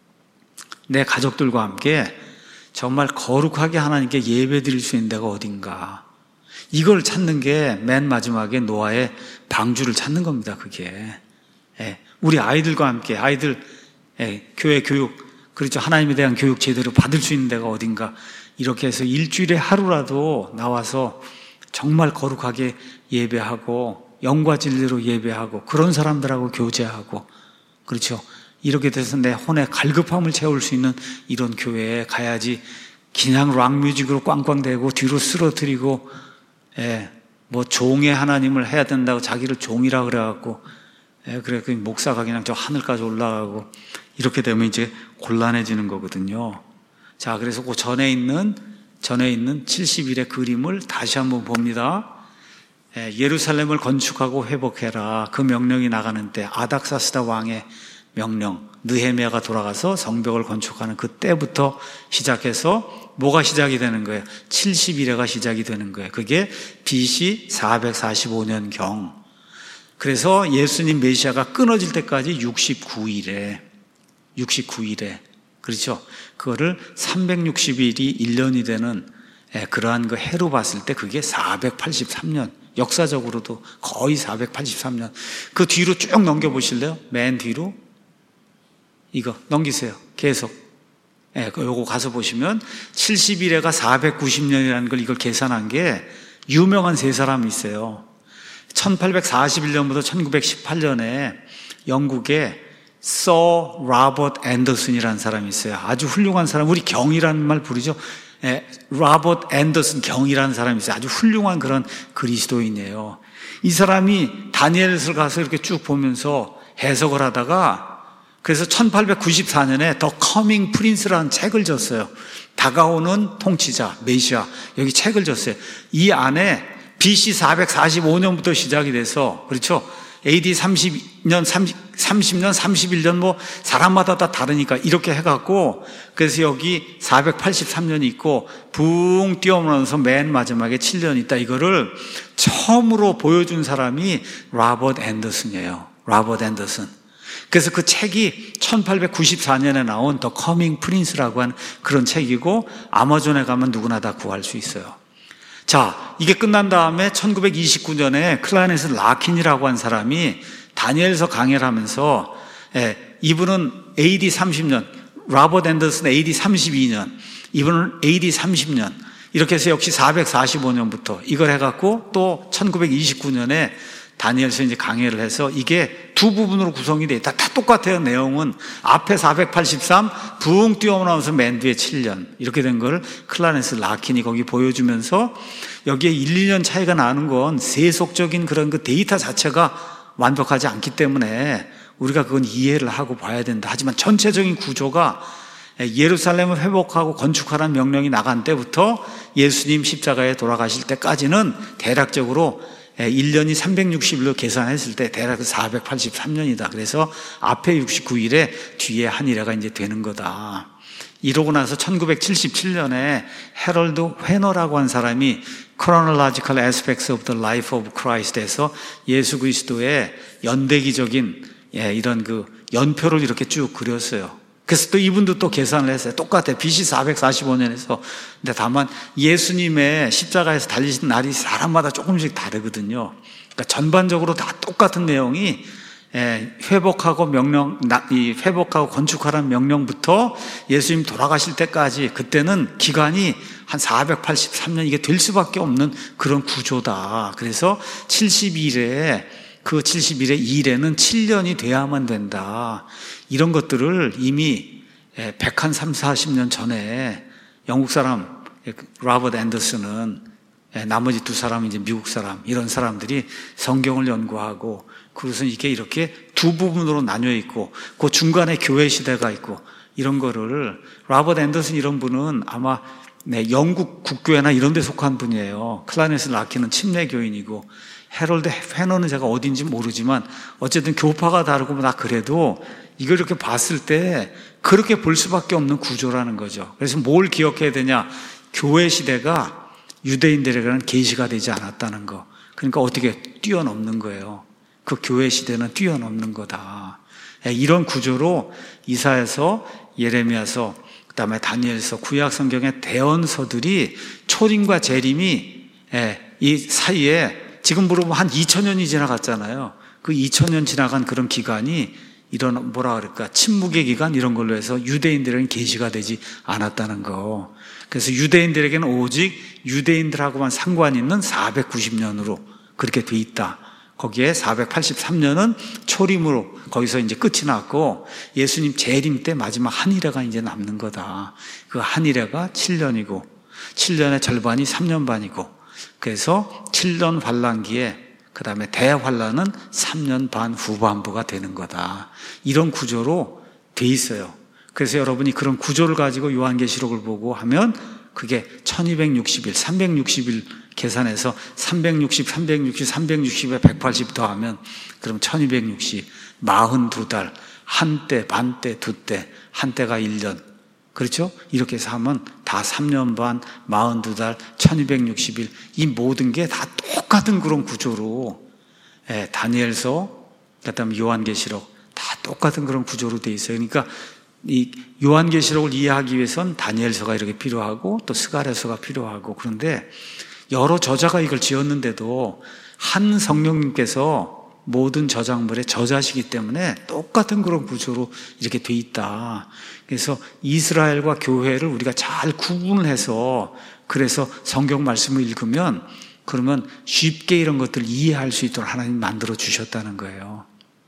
Speaker 1: 내 가족들과 함께 정말 거룩하게 하나님께 예배드릴 수 있는 데가 어딘가, 이걸 찾는 게 맨 마지막에 노아의 방주를 찾는 겁니다. 그게 예, 우리 아이들과 함께 아이들 예, 교회 교육, 그렇죠. 하나님에 대한 교육 제대로 받을 수 있는 데가 어딘가, 이렇게 해서 일주일에 하루라도 나와서 정말 거룩하게 예배하고 영과 진리로 예배하고 그런 사람들하고 교제하고, 그렇죠. 이렇게 돼서 내 혼의 갈급함을 채울 수 있는 이런 교회에 가야지, 그냥 락뮤직으로 꽝꽝대고 뒤로 쓰러뜨리고 예, 뭐 종의 하나님을 해야 된다고 자기를 종이라 그래갖고 예, 그래 그 목사가 그냥 저 하늘까지 올라가고 이렇게 되면 이제 곤란해지는 거거든요. 자, 그래서 그 전에 있는 전에 있는 칠십 일의 그림을 다시 한번 봅니다. 예, 예루살렘을 건축하고 회복해라. 그 명령이 나가는 때, 아닥사스다 왕의 명령, 느헤미야가 돌아가서 성벽을 건축하는 그때부터 시작해서 뭐가 시작이 되는 거예요? 칠십 일회가 시작이 되는 거예요. 그게 비씨 사백사십오 년경. 그래서 예수님 메시아가 끊어질 때까지 육십구 일에 육십구 일에 그렇죠. 그거를 삼백육십 일이 일 년이 되는 그러한 그 해로 봤을 때 그게 사백팔십삼 년, 역사적으로도 거의 사백팔십삼 년. 그 뒤로 쭉 넘겨보실래요? 맨 뒤로 이거 넘기세요. 계속 예, 요거 가서 보시면 칠십 일회가 사백구십 년이라는 걸 이걸 계산한 게 유명한 세 사람이 있어요. 천팔백사십일 년부터 천구백십팔 년에 영국에 서 로버트 앤더슨이라는 사람이 있어요. 아주 훌륭한 사람, 우리 경이라는 말 부르죠. 예, 로버트 앤더슨 경이라는 사람이 있어요. 아주 훌륭한 그런 그리스도인이에요. 이 사람이 다니엘서를 가서 이렇게 쭉 보면서 해석을 하다가, 그래서 천팔백구십사 년에 더 커밍 프린스라는 책을 줬어요. 다가오는 통치자, 메시아, 여기 책을 줬어요. 이 안에 비씨 사백사십오 년부터 시작이 돼서, 그렇죠? 에이디 삼십 년, 삼십 년, 삼십일 년 뭐 사람마다 다 다르니까 이렇게 해갖고, 그래서 여기 사백팔십삼 년이 있고 붕 뛰어오면서 맨 마지막에 칠 년 있다. 이거를 처음으로 보여준 사람이 로버트 앤더슨이에요. 로버트 앤더슨. 그래서 그 책이 천팔백구십사 년에 나온 더 커밍 프린스라고 하는 그런 책이고, 아마존에 가면 누구나 다 구할 수 있어요. 자, 이게 끝난 다음에 천구백이십구 년에 클라이네스 라킨이라고 한 사람이 다니엘서 강해를 하면서, 예, 이분은 에이디 삼십 년, 로버트 앤더슨 에이디 삼십이 년, 이분은 에이디 삼십 년, 이렇게 해서 역시 사백사십오 년부터 이걸 해갖고 또 천구백이십구 년에 다니엘서 이제 강해를 해서 이게 두 부분으로 구성이 돼 있다. 다 똑같아요. 내용은 앞에 사백팔십삼, 붕 뛰어나오면서 맨 뒤에 칠 년 이렇게 된 걸 클라렌스 라킨이 거기 보여주면서, 여기에 일, 이 년 차이가 나는 건 세속적인 그런 그 데이터 자체가 완벽하지 않기 때문에 우리가 그건 이해를 하고 봐야 된다. 하지만 전체적인 구조가 예루살렘을 회복하고 건축하라는 명령이 나간 때부터 예수님 십자가에 돌아가실 때까지는 대략적으로 일 년이 삼백육십 일로 계산했을 때 대략 사백팔십삼 년이다. 그래서 앞에 육십구 일에 뒤에 한 일회가 이제 되는 거다. 이러고 나서 천구백칠십칠 년에 헤럴드 회너라고 한 사람이 Chronological Aspects of the Life of Christ에서 예수 그리스도의 연대기적인 이런 그 연표를 이렇게 쭉 그렸어요. 그래서 또 이분도 또 계산을 했어요. 똑같아요. 비씨 사백사십오 년에서. 근데 다만 예수님의 십자가에서 달리신 날이 사람마다 조금씩 다르거든요. 그러니까 전반적으로 다 똑같은 내용이 회복하고 명령, 이 회복하고 건축하라는 명령부터 예수님 돌아가실 때까지 그때는 기간이 한 사백팔십삼 년 이게 될 수밖에 없는 그런 구조다. 그래서 칠십이 일에 그 칠십 일의 이 일에는 칠 년이 돼야만 된다. 이런 것들을 이미 백삼, 사십 년 전에 영국 사람 로버트 앤더슨은 나머지 두 사람은 이제 미국 사람 이런 사람들이 성경을 연구하고 그것은 이게 이렇게 두 부분으로 나뉘어 있고 그 중간에 교회 시대가 있고 이런 거를 로버트 앤더슨 이런 분은 아마 네, 영국 국교회나 이런 데 속한 분이에요. 클라렌스 라키는 침례교인이고 헤럴드 회너는 제가 어딘지 모르지만 어쨌든 교파가 다르고 나 그래도 이걸 이렇게 봤을 때 그렇게 볼 수밖에 없는 구조라는 거죠. 그래서 뭘 기억해야 되냐? 교회 시대가 유대인들에게는 계시가 되지 않았다는 거. 그러니까 어떻게 뛰어넘는 거예요. 그 교회 시대는 뛰어넘는 거다. 이런 구조로 이사야서, 예레미야서, 그 다음에 다니엘서, 구약 성경의 대언서들이 초림과 재림이 이 사이에 지금 물어보면 한 이천 년이 지나갔잖아요. 그 이천 년 지나간 그런 기간이 이런 뭐라 그럴까 침묵의 기간 이런 걸로 해서 유대인들에게는 계시가 되지 않았다는 거. 그래서 유대인들에게는 오직 유대인들하고만 상관 있는 사백구십 년으로 그렇게 돼 있다. 거기에 사백팔십삼 년은 초림으로 거기서 이제 끝이 났고 예수님 재림 때 마지막 한 일회가 이제 남는 거다. 그 한 일회가 칠 년이고 칠 년의 절반이 삼 년 반이고 그래서 칠 년 환란기에 그 다음에 대환란은 삼 년 반 후반부가 되는 거다. 이런 구조로 돼 있어요. 그래서 여러분이 그런 구조를 가지고 요한계시록을 보고 하면 그게 천이백육십 일, 삼백육십 일 계산해서 삼백육십, 삼백육십, 삼백육십에 백팔십 더하면 그럼 천이백육십, 사십이 달, 한 때, 반 때, 두 때, 한 때가 일 년. 그렇죠? 이렇게 해서 하면 다 삼 년 반, 사십이 달, 천이백육십 일 이 모든 게 다 똑같은 그런 구조로 예, 다니엘서, 그다음에 요한계시록 다 똑같은 그런 구조로 돼 있어요. 그러니까 이 요한계시록을 이해하기 위해선 다니엘서가 이렇게 필요하고 또 스가랴서가 필요하고 그런데 여러 저자가 이걸 지었는데도 한 성령님께서 모든 저작물의 저자시기 때문에 똑같은 그런 구조로 이렇게 돼 있다. 그래서 이스라엘과 교회를 우리가 잘 구분을 해서 그래서 성경 말씀을 읽으면 그러면 쉽게 이런 것들을 이해할 수 있도록 하나님 만들어 주셨다는 거예요.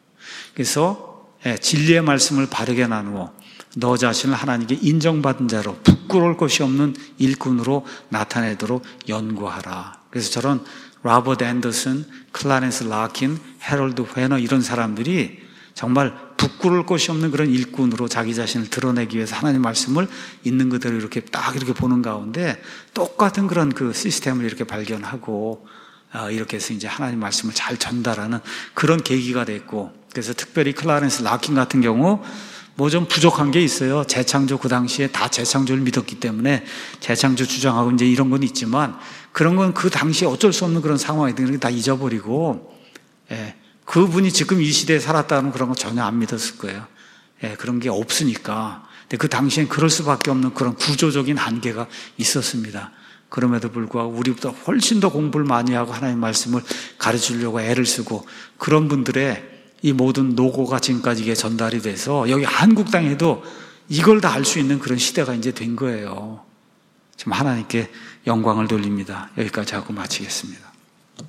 Speaker 1: 그래서 진리의 말씀을 바르게 나누어 너 자신을 하나님께 인정받은 자로 부끄러울 것이 없는 일꾼으로 나타내도록 연구하라. 그래서 저런 로버트 앤더슨, 클라렌스 라킨, 헤럴드 회너 이런 사람들이 정말 부끄러울 것이 없는 그런 일꾼으로 자기 자신을 드러내기 위해서 하나님 말씀을 있는 그대로 이렇게 딱 이렇게 보는 가운데 똑같은 그런 그 시스템을 이렇게 발견하고 이렇게 해서 이제 하나님 말씀을 잘 전달하는 그런 계기가 됐고 그래서 특별히 클라렌스 라킨 같은 경우 뭐 좀 부족한 게 있어요. 재창조 그 당시에 다 재창조를 믿었기 때문에 재창조 주장하고 이제 이런 건 있지만 그런 건 그 당시에 어쩔 수 없는 그런 상황이 되는 게 다 잊어버리고 예, 그분이 지금 이 시대에 살았다는 그런 거 전혀 안 믿었을 거예요. 예, 그런 게 없으니까. 근데 그 당시엔 그럴 수밖에 없는 그런 구조적인 한계가 있었습니다. 그럼에도 불구하고 우리보다 훨씬 더 공부를 많이 하고 하나님의 말씀을 가르치려고 애를 쓰고 그런 분들의 이 모든 노고가 지금까지 이게 전달이 돼서 여기 한국 땅에도 이걸 다 알 수 있는 그런 시대가 이제 된 거예요. 지금 하나님께 영광을 돌립니다. 여기까지 하고 마치겠습니다.